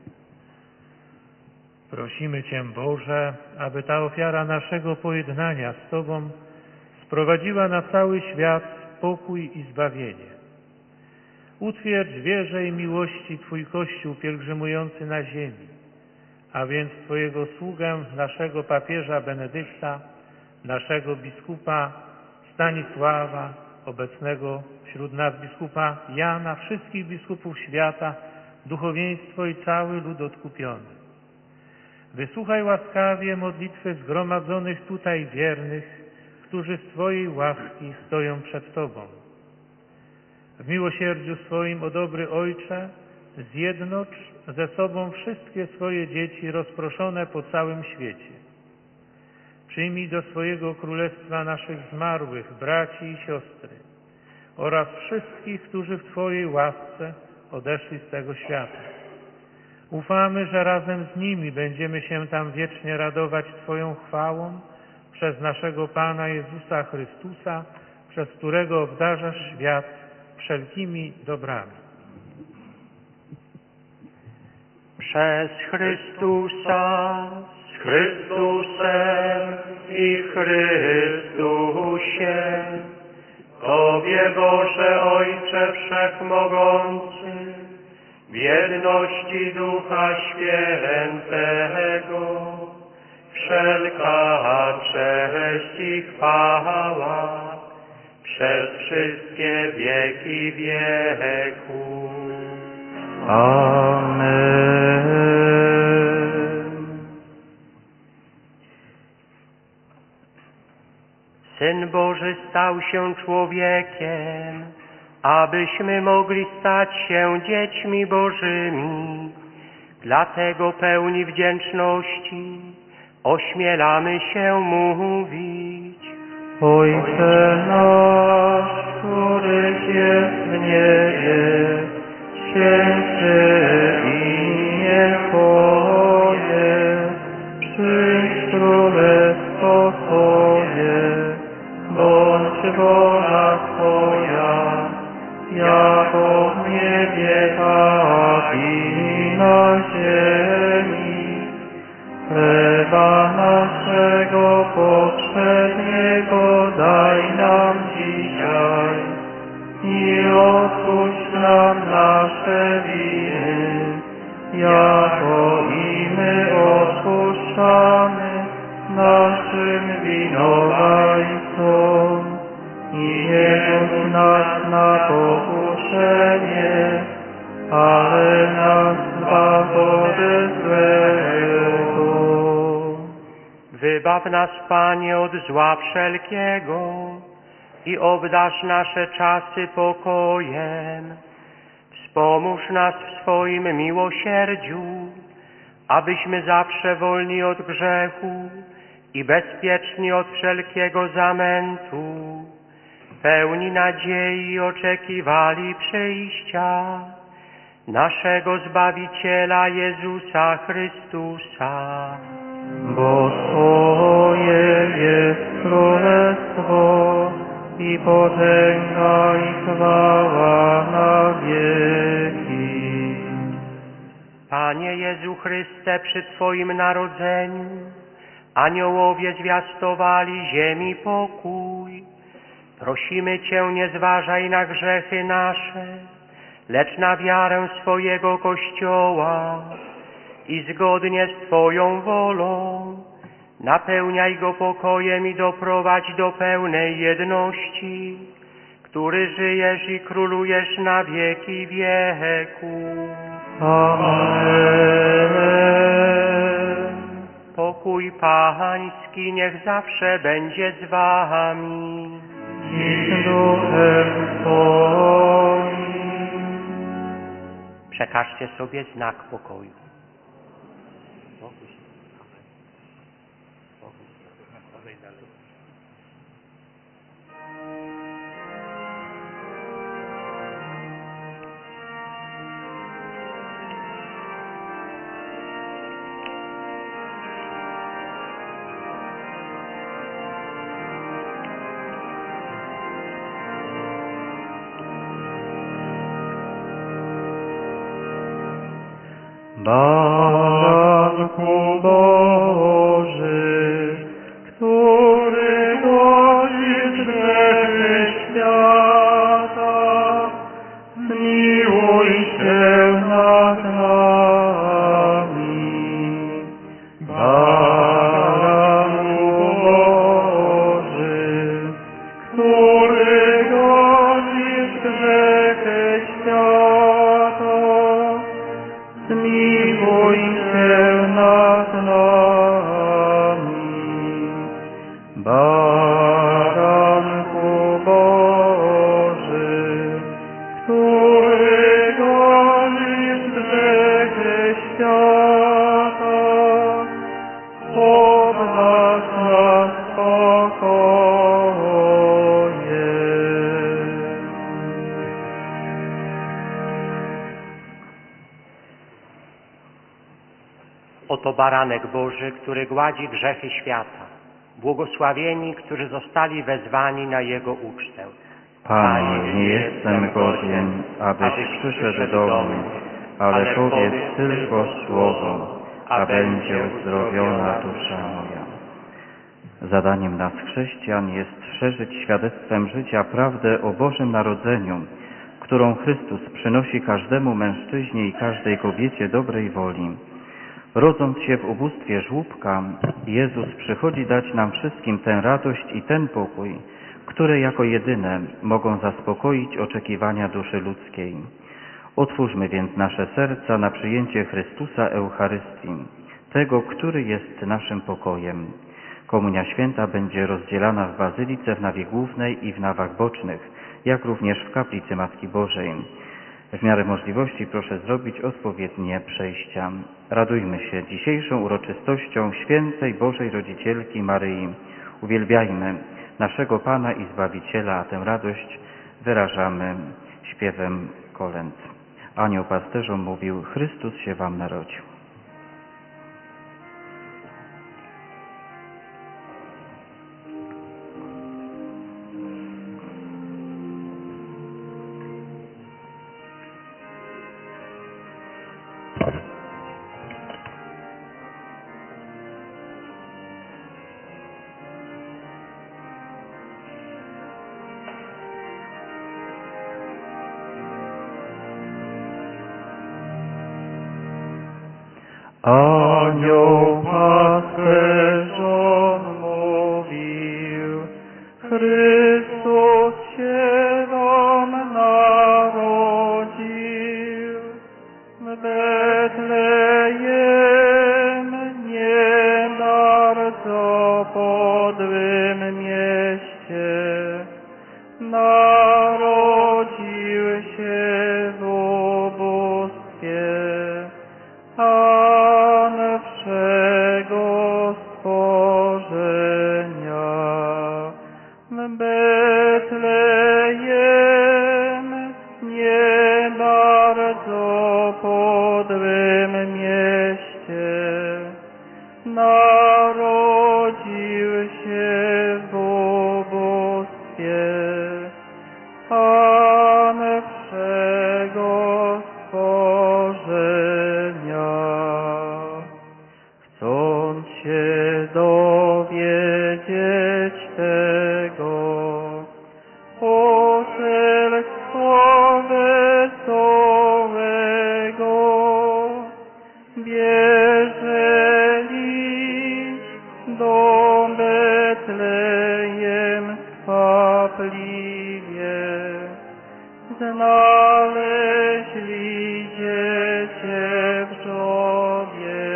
Prosimy Cię, Boże, aby ta ofiara naszego pojednania z Tobą sprowadziła na cały świat pokój i zbawienie. Utwierdź wierze i miłości Twój Kościół pielgrzymujący na ziemi, a więc Twojego sługę, naszego papieża Benedykta, naszego biskupa Stanisława, obecnego wśród nas biskupa Jana, wszystkich biskupów świata, duchowieństwo i cały lud odkupiony. Wysłuchaj łaskawie modlitwy zgromadzonych tutaj wiernych, którzy z Twojej łaski stoją przed Tobą. W miłosierdziu swoim, o dobry Ojcze, zjednocz ze sobą wszystkie swoje dzieci rozproszone po całym świecie. Przyjmij do swojego królestwa naszych zmarłych braci i siostry oraz wszystkich, którzy w Twojej łasce odeszli z tego świata. Ufamy, że razem z nimi będziemy się tam wiecznie radować Twoją chwałą przez naszego Pana Jezusa Chrystusa, przez którego obdarzasz świat wszelkimi dobrami. Przez Chrystusa, z Chrystusem i w Chrystusie, Tobie, Boże Ojcze Wszechmogący, w jedności Ducha Świętego, wszelka cześć i chwała przez wszystkie wieki wieków. Amen. Syn Boży stał się człowiekiem, abyśmy mogli stać się dziećmi Bożymi. Dlatego pełni wdzięczności ośmielamy się mówić: Ojcze nasz, któryś jest w niebie, święty imię Twoje, przyjdź królestwo Twoje, bądź wola Twoja, jako w niebie, tak i na ziemi. Chleba naszego powszedniego daj nam dzisiaj i odpuść nam nasze winy, jako i my odpuszczamy naszym winowajcom. I nie wódź nas na pokuszenie, ale nas zbaw ode złego. Wybaw nas, Panie, od zła wszelkiego i obdarz nasze czasy pokojem. W Wspomóż nas w swoim miłosierdziu, abyśmy zawsze wolni od grzechu i bezpieczni od wszelkiego zamętu, pełni nadziei oczekiwali przyjścia naszego Zbawiciela Jezusa Chrystusa. Bo Twoje jest królestwo i potęga i chwała na wieki. Panie Jezu Chryste, przy Twoim narodzeniu aniołowie zwiastowali ziemi pokój. Prosimy Cię, nie zważaj na grzechy nasze, lecz na wiarę swojego Kościoła i zgodnie z Twoją wolą napełniaj go pokojem i doprowadź do pełnej jedności, który żyjesz i królujesz na wieki wieków. Amen. Pokój Pański niech zawsze będzie z Wami. I z duchem Twoim. Przekażcie sobie znak pokoju. Baranku Boży, który gładzisz grzechy świata, zmiłuj się nad nami. Baranku Boży, który gładzisz grzechy świata, zmiłuj się nad nami. Baranku Boży, który gonisz grzechy świata, obdarz nas spokojem. Oto baranek Boży, który gładzi grzechy świata. Błogosławieni, którzy zostali wezwani na Jego ucztę. Panie, nie jestem godzien, abyś przyszedł do mnie, ale powiedz tylko słowo, a będzie uzdrowiona dusza moja. Zadaniem nas, chrześcijan, jest szerzyć świadectwem życia prawdę o Bożym Narodzeniu, którą Chrystus przynosi każdemu mężczyźnie i każdej kobiecie dobrej woli. Rodząc się w ubóstwie żłóbka, Jezus przychodzi dać nam wszystkim tę radość i ten pokój, które jako jedyne mogą zaspokoić oczekiwania duszy ludzkiej. Otwórzmy więc nasze serca na przyjęcie Chrystusa Eucharystii, tego, który jest naszym pokojem. Komunia Święta będzie rozdzielana w Bazylice w nawie głównej i w nawach bocznych, jak również w kaplicy Matki Bożej. W miarę możliwości proszę zrobić odpowiednie przejścia. Radujmy się dzisiejszą uroczystością świętej Bożej Rodzicielki Maryi. Uwielbiajmy naszego Pana i Zbawiciela, a tę radość wyrażamy śpiewem kolęd. Anioł pasterzom mówił: Chrystus się wam narodził. Anioł pasterzom mówił: Chrystus się wam narodził. W Betlejem, nie bardzo podłym mieście, narodził się Bóg. bierzeli do Betlejem skwapliwie, znaleźli dziecię w żłobie,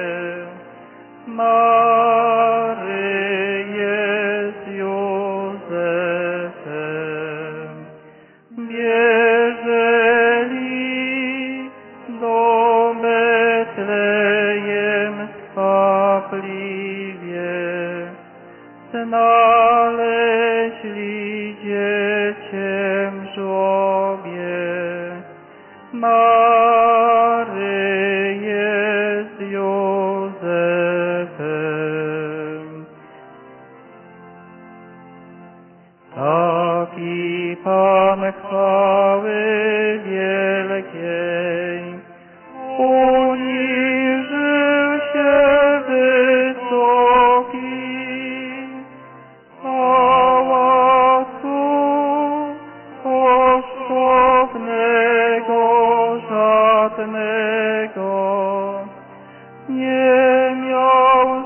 Maryję z Józefem. Bierzeli do Betlejem skwapliwie, znaleźli dziecię w żłobie, Maryję z Józefem. Taki Pan chwały wielkiej uniżył się wysoki, hałasu kosztownego żadnego nie miał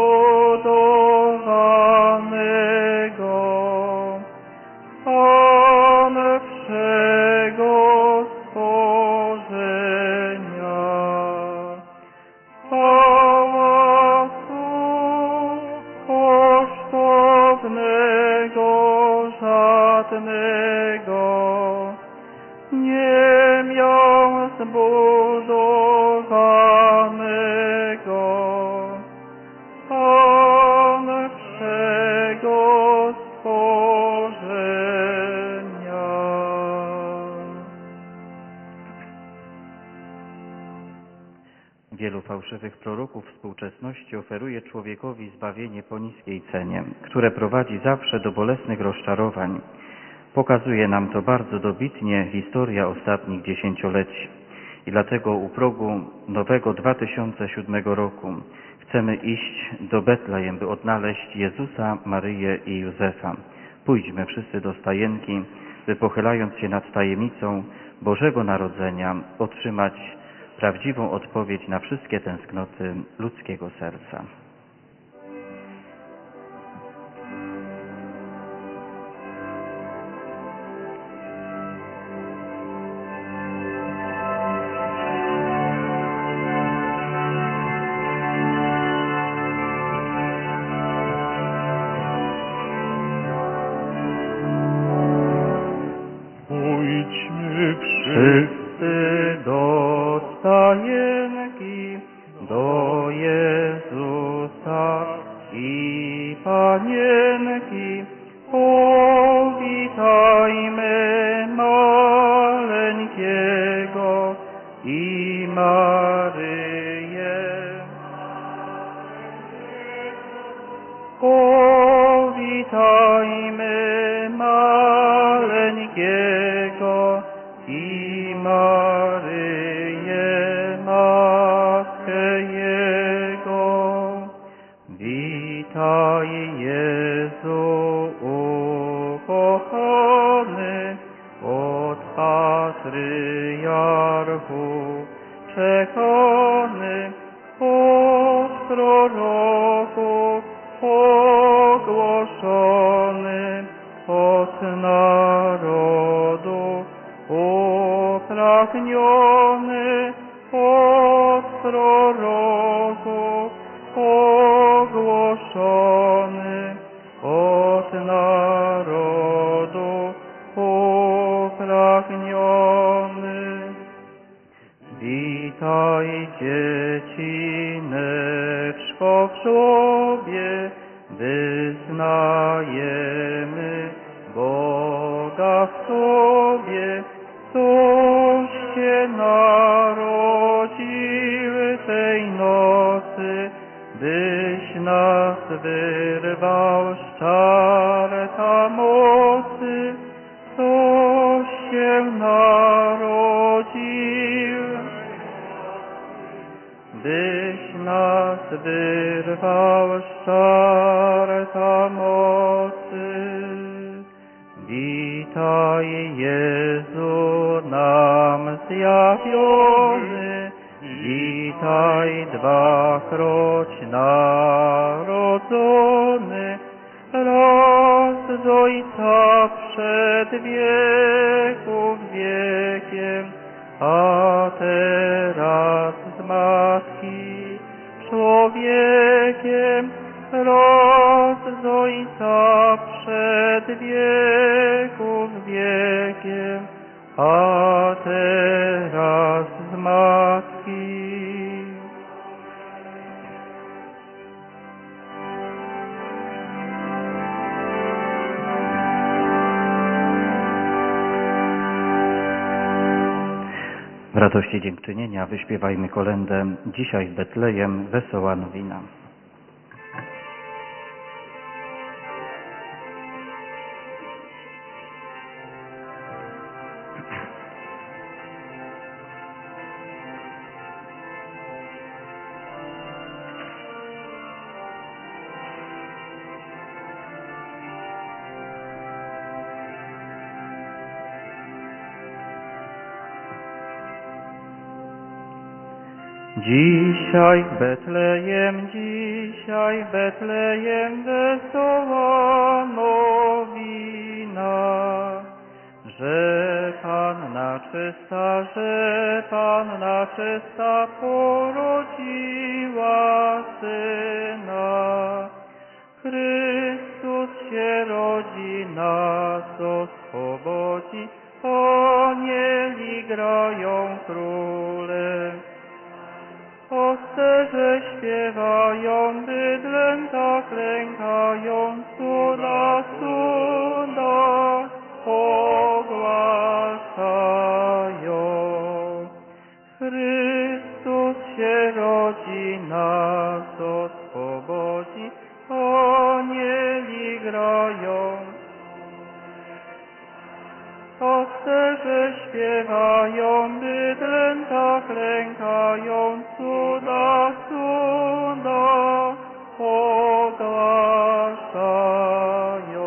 zbudowanego. Pan wszego stworzenia, hałasu kosztownego żadnego nie miał zbudowanego. Pan wszego stworzenia. Wielu fałszywych proroków współczesności oferuje człowiekowi zbawienie po niskiej cenie, które prowadzi zawsze do bolesnych rozczarowań. Pokazuje nam to bardzo dobitnie historia ostatnich dziesięcioleci. I dlatego u progu nowego 2007 roku chcemy iść do Betlejem, by odnaleźć Jezusa, Maryję i Józefa. Pójdźmy wszyscy do stajenki, by pochylając się nad tajemnicą Bożego Narodzenia otrzymać prawdziwą odpowiedź na wszystkie tęsknoty ludzkiego serca. Pójdźmy wszyscy do stajenki, do Jezusa i Panienki. Powitajmy maleńkiego i Maryję. Powitajmy maleńkiego i Maryję, Matkę Jego. Witaj Jezu ukochany od patriarchów czekany, od proroków ogłoszony, od narodu upragniony, od proroków ogłoszony, od narodu upragniony. Witaj dziecineczko w żłobie, wyznajemy Boga w Tobie, coś się narodził tej nocy, byś nas wyrwał z czarta mocy, coś się narodził, byś nas wyrwał z czarta mocy. Witaj Jezu nam zjawiony, witaj witaj, dwakroć narodzony, raz z Ojca przed wieków wiekiem, a teraz z Matki człowiekiem, raz z Ojca przed wieków wiekiem, a teraz z Matki. W radości dziękczynienia wyśpiewajmy kolędę Dzisiaj w Betlejem wesoła nowina. Dzisiaj w Betlejem wesoła nowina, że Panna czysta porodziła Syna. Chrystus się rodzi, nas oswobodzi, anieli grają króle. Pasterze śpiewają, bydlęta klękają, cuda ogłaszają. Chrystus się rodzi, nas oswobodzi, anieli grają. Pasterze śpiewają, bydlęta klękają, cuda ogłaszają.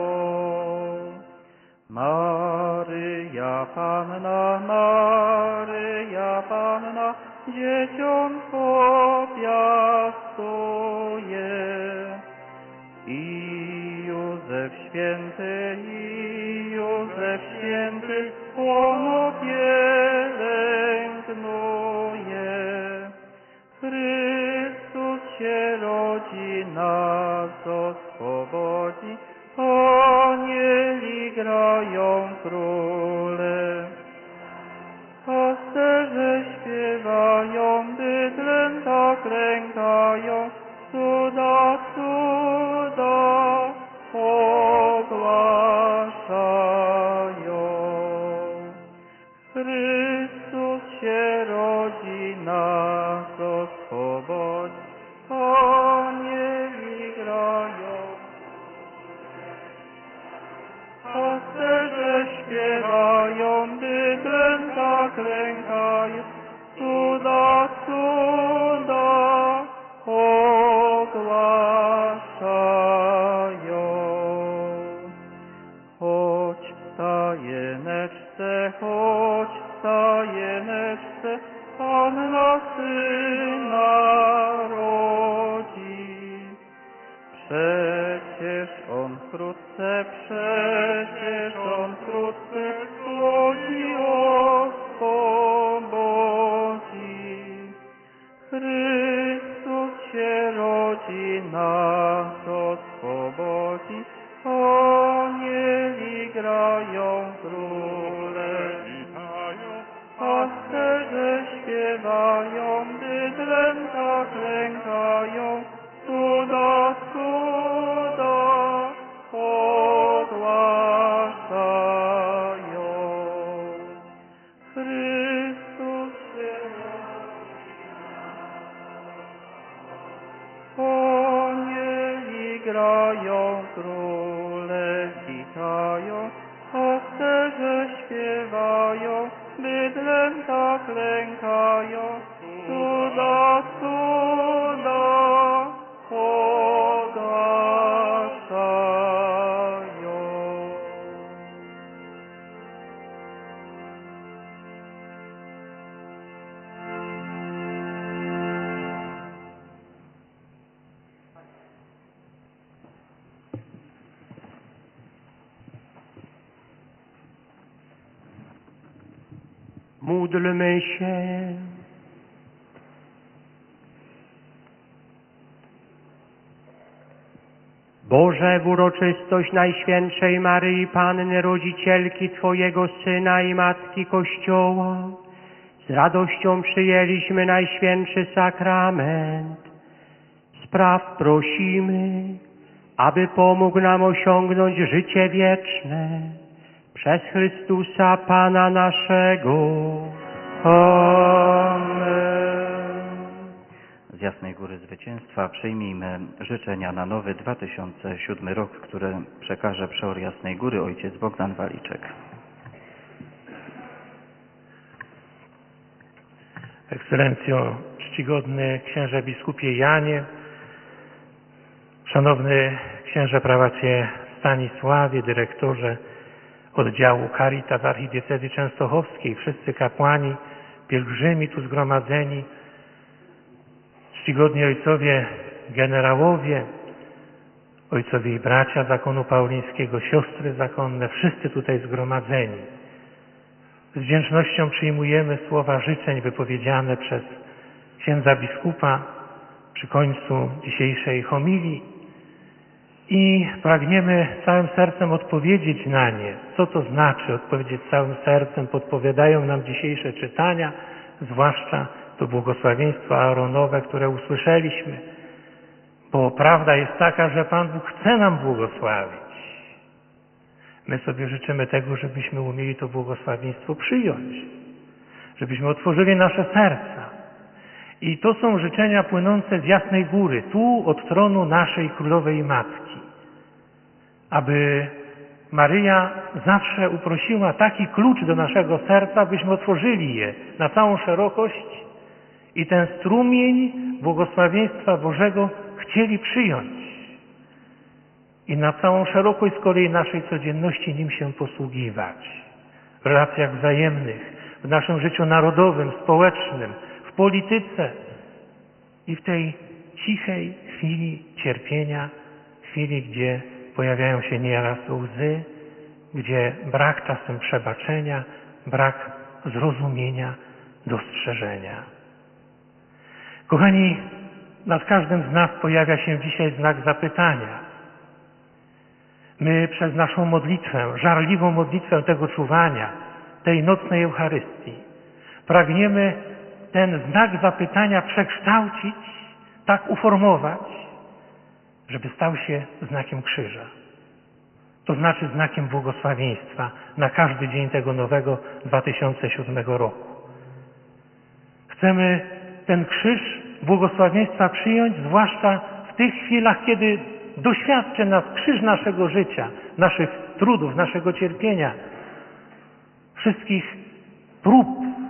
Maryja Panna, dzieciątko piastuje. I Józef święty, łono pielęgnuje. Chrystus się rodzi, nas oswobodzi, anieli grają króle. Pasterze śpiewają, bydlęta klękają, cuda ogłaszają. Chrystus się rodzi, nas oswobodzi, anieli grają. Pasterze śpiewają, bydlęta klękają, cuda ogłaszają. Choć w stajeneczce, Panna Syna rodzi. Przecież on wkrótce ludzi oswobodzi. Chrystus się rodzi, nas oswobodzi, anieli grają, króle witają. Pasterze śpiewają, bydlęta klękają, cuda ogłaszają. Chrystus się anieli grają, króle witają. Pasterze śpiewają, bydlęta klękają, cuda ogłaszają. Módlmy się. Boże, w uroczystość Najświętszej Maryi Panny, Rodzicielki Twojego Syna i Matki Kościoła, z radością przyjęliśmy Najświętszy Sakrament. Spraw prosimy, aby pomógł nam osiągnąć życie wieczne przez Chrystusa Pana naszego. Amen. Z Jasnej Góry Zwycięstwa przyjmijmy życzenia na nowy 2007 rok, które przekaże przeor Jasnej Góry ojciec Bogdan Waliczek. Ekscelencjo, czcigodny księże biskupie Janie, szanowny księże prawacie Stanisławie, dyrektorze oddziału Caritas Archidiecezji Częstochowskiej, wszyscy kapłani, pielgrzymi tu zgromadzeni, czcigodni ojcowie generałowie, ojcowie i bracia zakonu paulińskiego, siostry zakonne, wszyscy tutaj zgromadzeni. Z wdzięcznością przyjmujemy słowa życzeń wypowiedziane przez księdza biskupa przy końcu dzisiejszej homilii i pragniemy całym sercem odpowiedzieć na nie. Co to znaczy odpowiedzieć całym sercem? Podpowiadają nam dzisiejsze czytania, zwłaszcza to błogosławieństwo Aaronowe, które usłyszeliśmy. Bo prawda jest taka, że Pan Bóg chce nam błogosławić. My sobie życzymy tego, żebyśmy umieli to błogosławieństwo przyjąć, żebyśmy otworzyli nasze serca. I to są życzenia płynące z Jasnej Góry, tu od tronu naszej Królowej Matki. Aby Maryja zawsze uprosiła taki klucz do naszego serca, abyśmy otworzyli je na całą szerokość i ten strumień błogosławieństwa Bożego chcieli przyjąć. I na całą szerokość z kolei naszej codzienności nim się posługiwać. W relacjach wzajemnych, w naszym życiu narodowym, społecznym, w polityce i w tej cichej chwili cierpienia, chwili, gdzie pojawiają się nieraz łzy, gdzie brak czasem przebaczenia, brak zrozumienia, dostrzeżenia. Kochani, nad każdym z nas pojawia się dzisiaj znak zapytania. My przez naszą modlitwę, żarliwą modlitwę tego czuwania, tej nocnej Eucharystii, pragniemy ten znak zapytania przekształcić, tak uformować, żeby stał się znakiem krzyża. To znaczy znakiem błogosławieństwa na każdy dzień tego nowego 2007 roku. Chcemy ten krzyż błogosławieństwa przyjąć, zwłaszcza w tych chwilach, kiedy doświadczy nas krzyż naszego życia, naszych trudów, naszego cierpienia, wszystkich prób.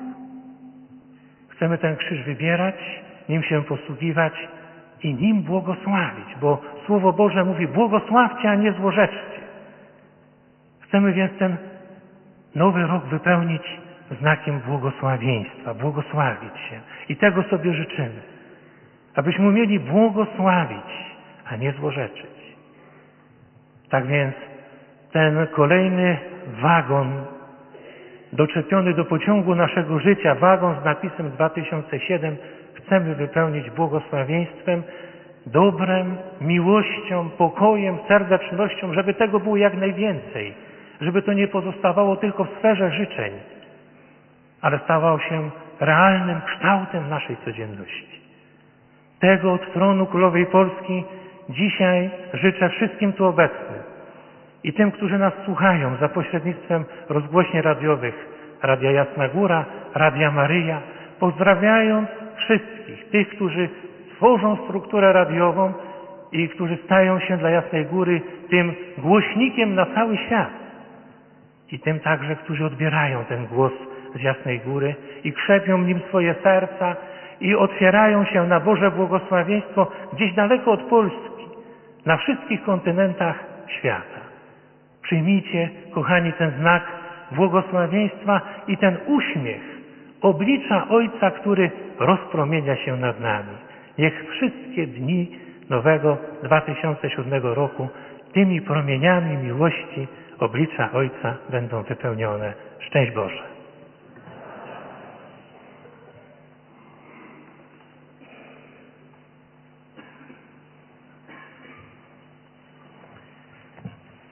Chcemy ten krzyż wybierać, nim się posługiwać i nim błogosławić, bo Słowo Boże mówi: błogosławcie, a nie złorzeczcie. Chcemy więc ten nowy rok wypełnić znakiem błogosławieństwa, błogosławić się. I tego sobie życzymy, abyśmy umieli błogosławić, a nie złorzeczyć. Tak więc ten kolejny wagon doczepiony do pociągu naszego życia, wagon z napisem 2007, chcemy wypełnić błogosławieństwem, dobrem, miłością, pokojem, serdecznością, żeby tego było jak najwięcej, żeby to nie pozostawało tylko w sferze życzeń, ale stawało się realnym kształtem naszej codzienności. Tego od tronu Królowej Polski dzisiaj życzę wszystkim tu obecnym i tym, którzy nas słuchają za pośrednictwem rozgłośni radiowych Radia Jasna Góra, Radia Maryja, pozdrawiając wszystkich tych, którzy tworzą strukturę radiową i którzy stają się dla Jasnej Góry tym głośnikiem na cały świat i tym także, którzy odbierają ten głos z Jasnej Góry i krzepią nim swoje serca i otwierają się na Boże błogosławieństwo gdzieś daleko od Polski, na wszystkich kontynentach świata. Przyjmijcie, kochani, ten znak błogosławieństwa i ten uśmiech oblicza Ojca, który rozpromienia się nad nami. Niech wszystkie dni nowego 2007 roku tymi promieniami miłości oblicza Ojca będą wypełnione. Szczęść Boże!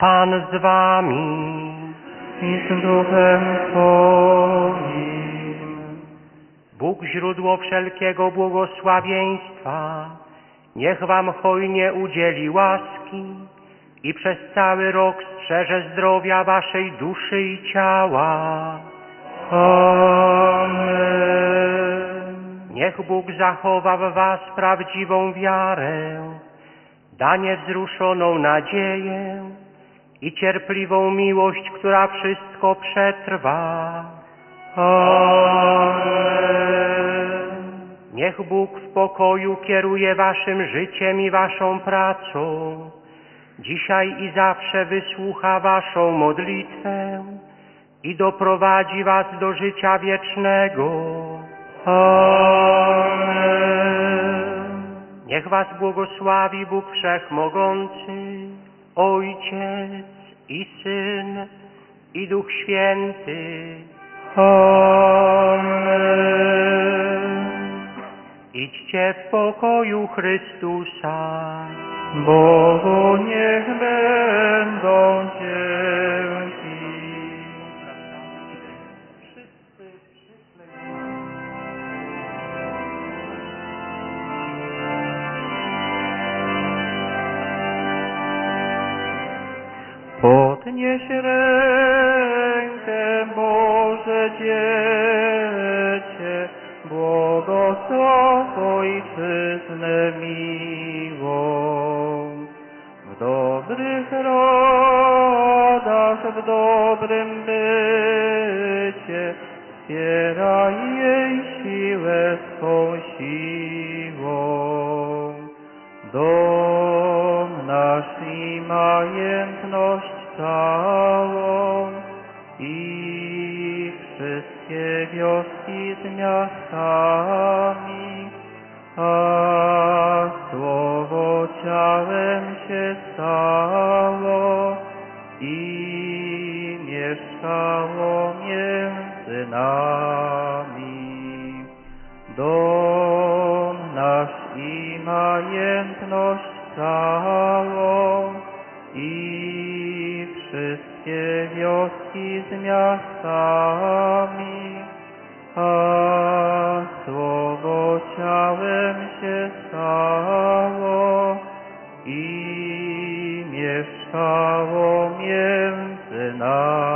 Pan z wami. I z duchem Twoim. Bóg źródło wszelkiego błogosławieństwa, niech wam hojnie udzieli łaski i przez cały rok strzeże zdrowia waszej duszy i ciała. Amen. Niech Bóg zachowa w was prawdziwą wiarę, da niewzruszoną nadzieję i cierpliwą miłość, która wszystko przetrwa. Amen. Niech Bóg w pokoju kieruje waszym życiem i waszą pracą. Dzisiaj i zawsze wysłucha waszą modlitwę i doprowadzi was do życia wiecznego. Amen. Niech was błogosławi Bóg Wszechmogący, Ojciec i Syn i Duch Święty. Amen. Idźcie w pokoju Chrystusa. Bogu niech będą dzięki. Podnieś rękę, Boże Dziecię, błogosław Ojczyznę miłą. W dobrych radach, w dobrym bycie, wspieraj jej siłę swą siłą. Dom nasz i majętność całą i wszystkie wioski z miastami, a słowo ciałem się stało i mieszkało między nami. Dom nasz i majętność całą i wszystkie wioski z miastami, a słowo ciałem się stało i mieszkało między nami.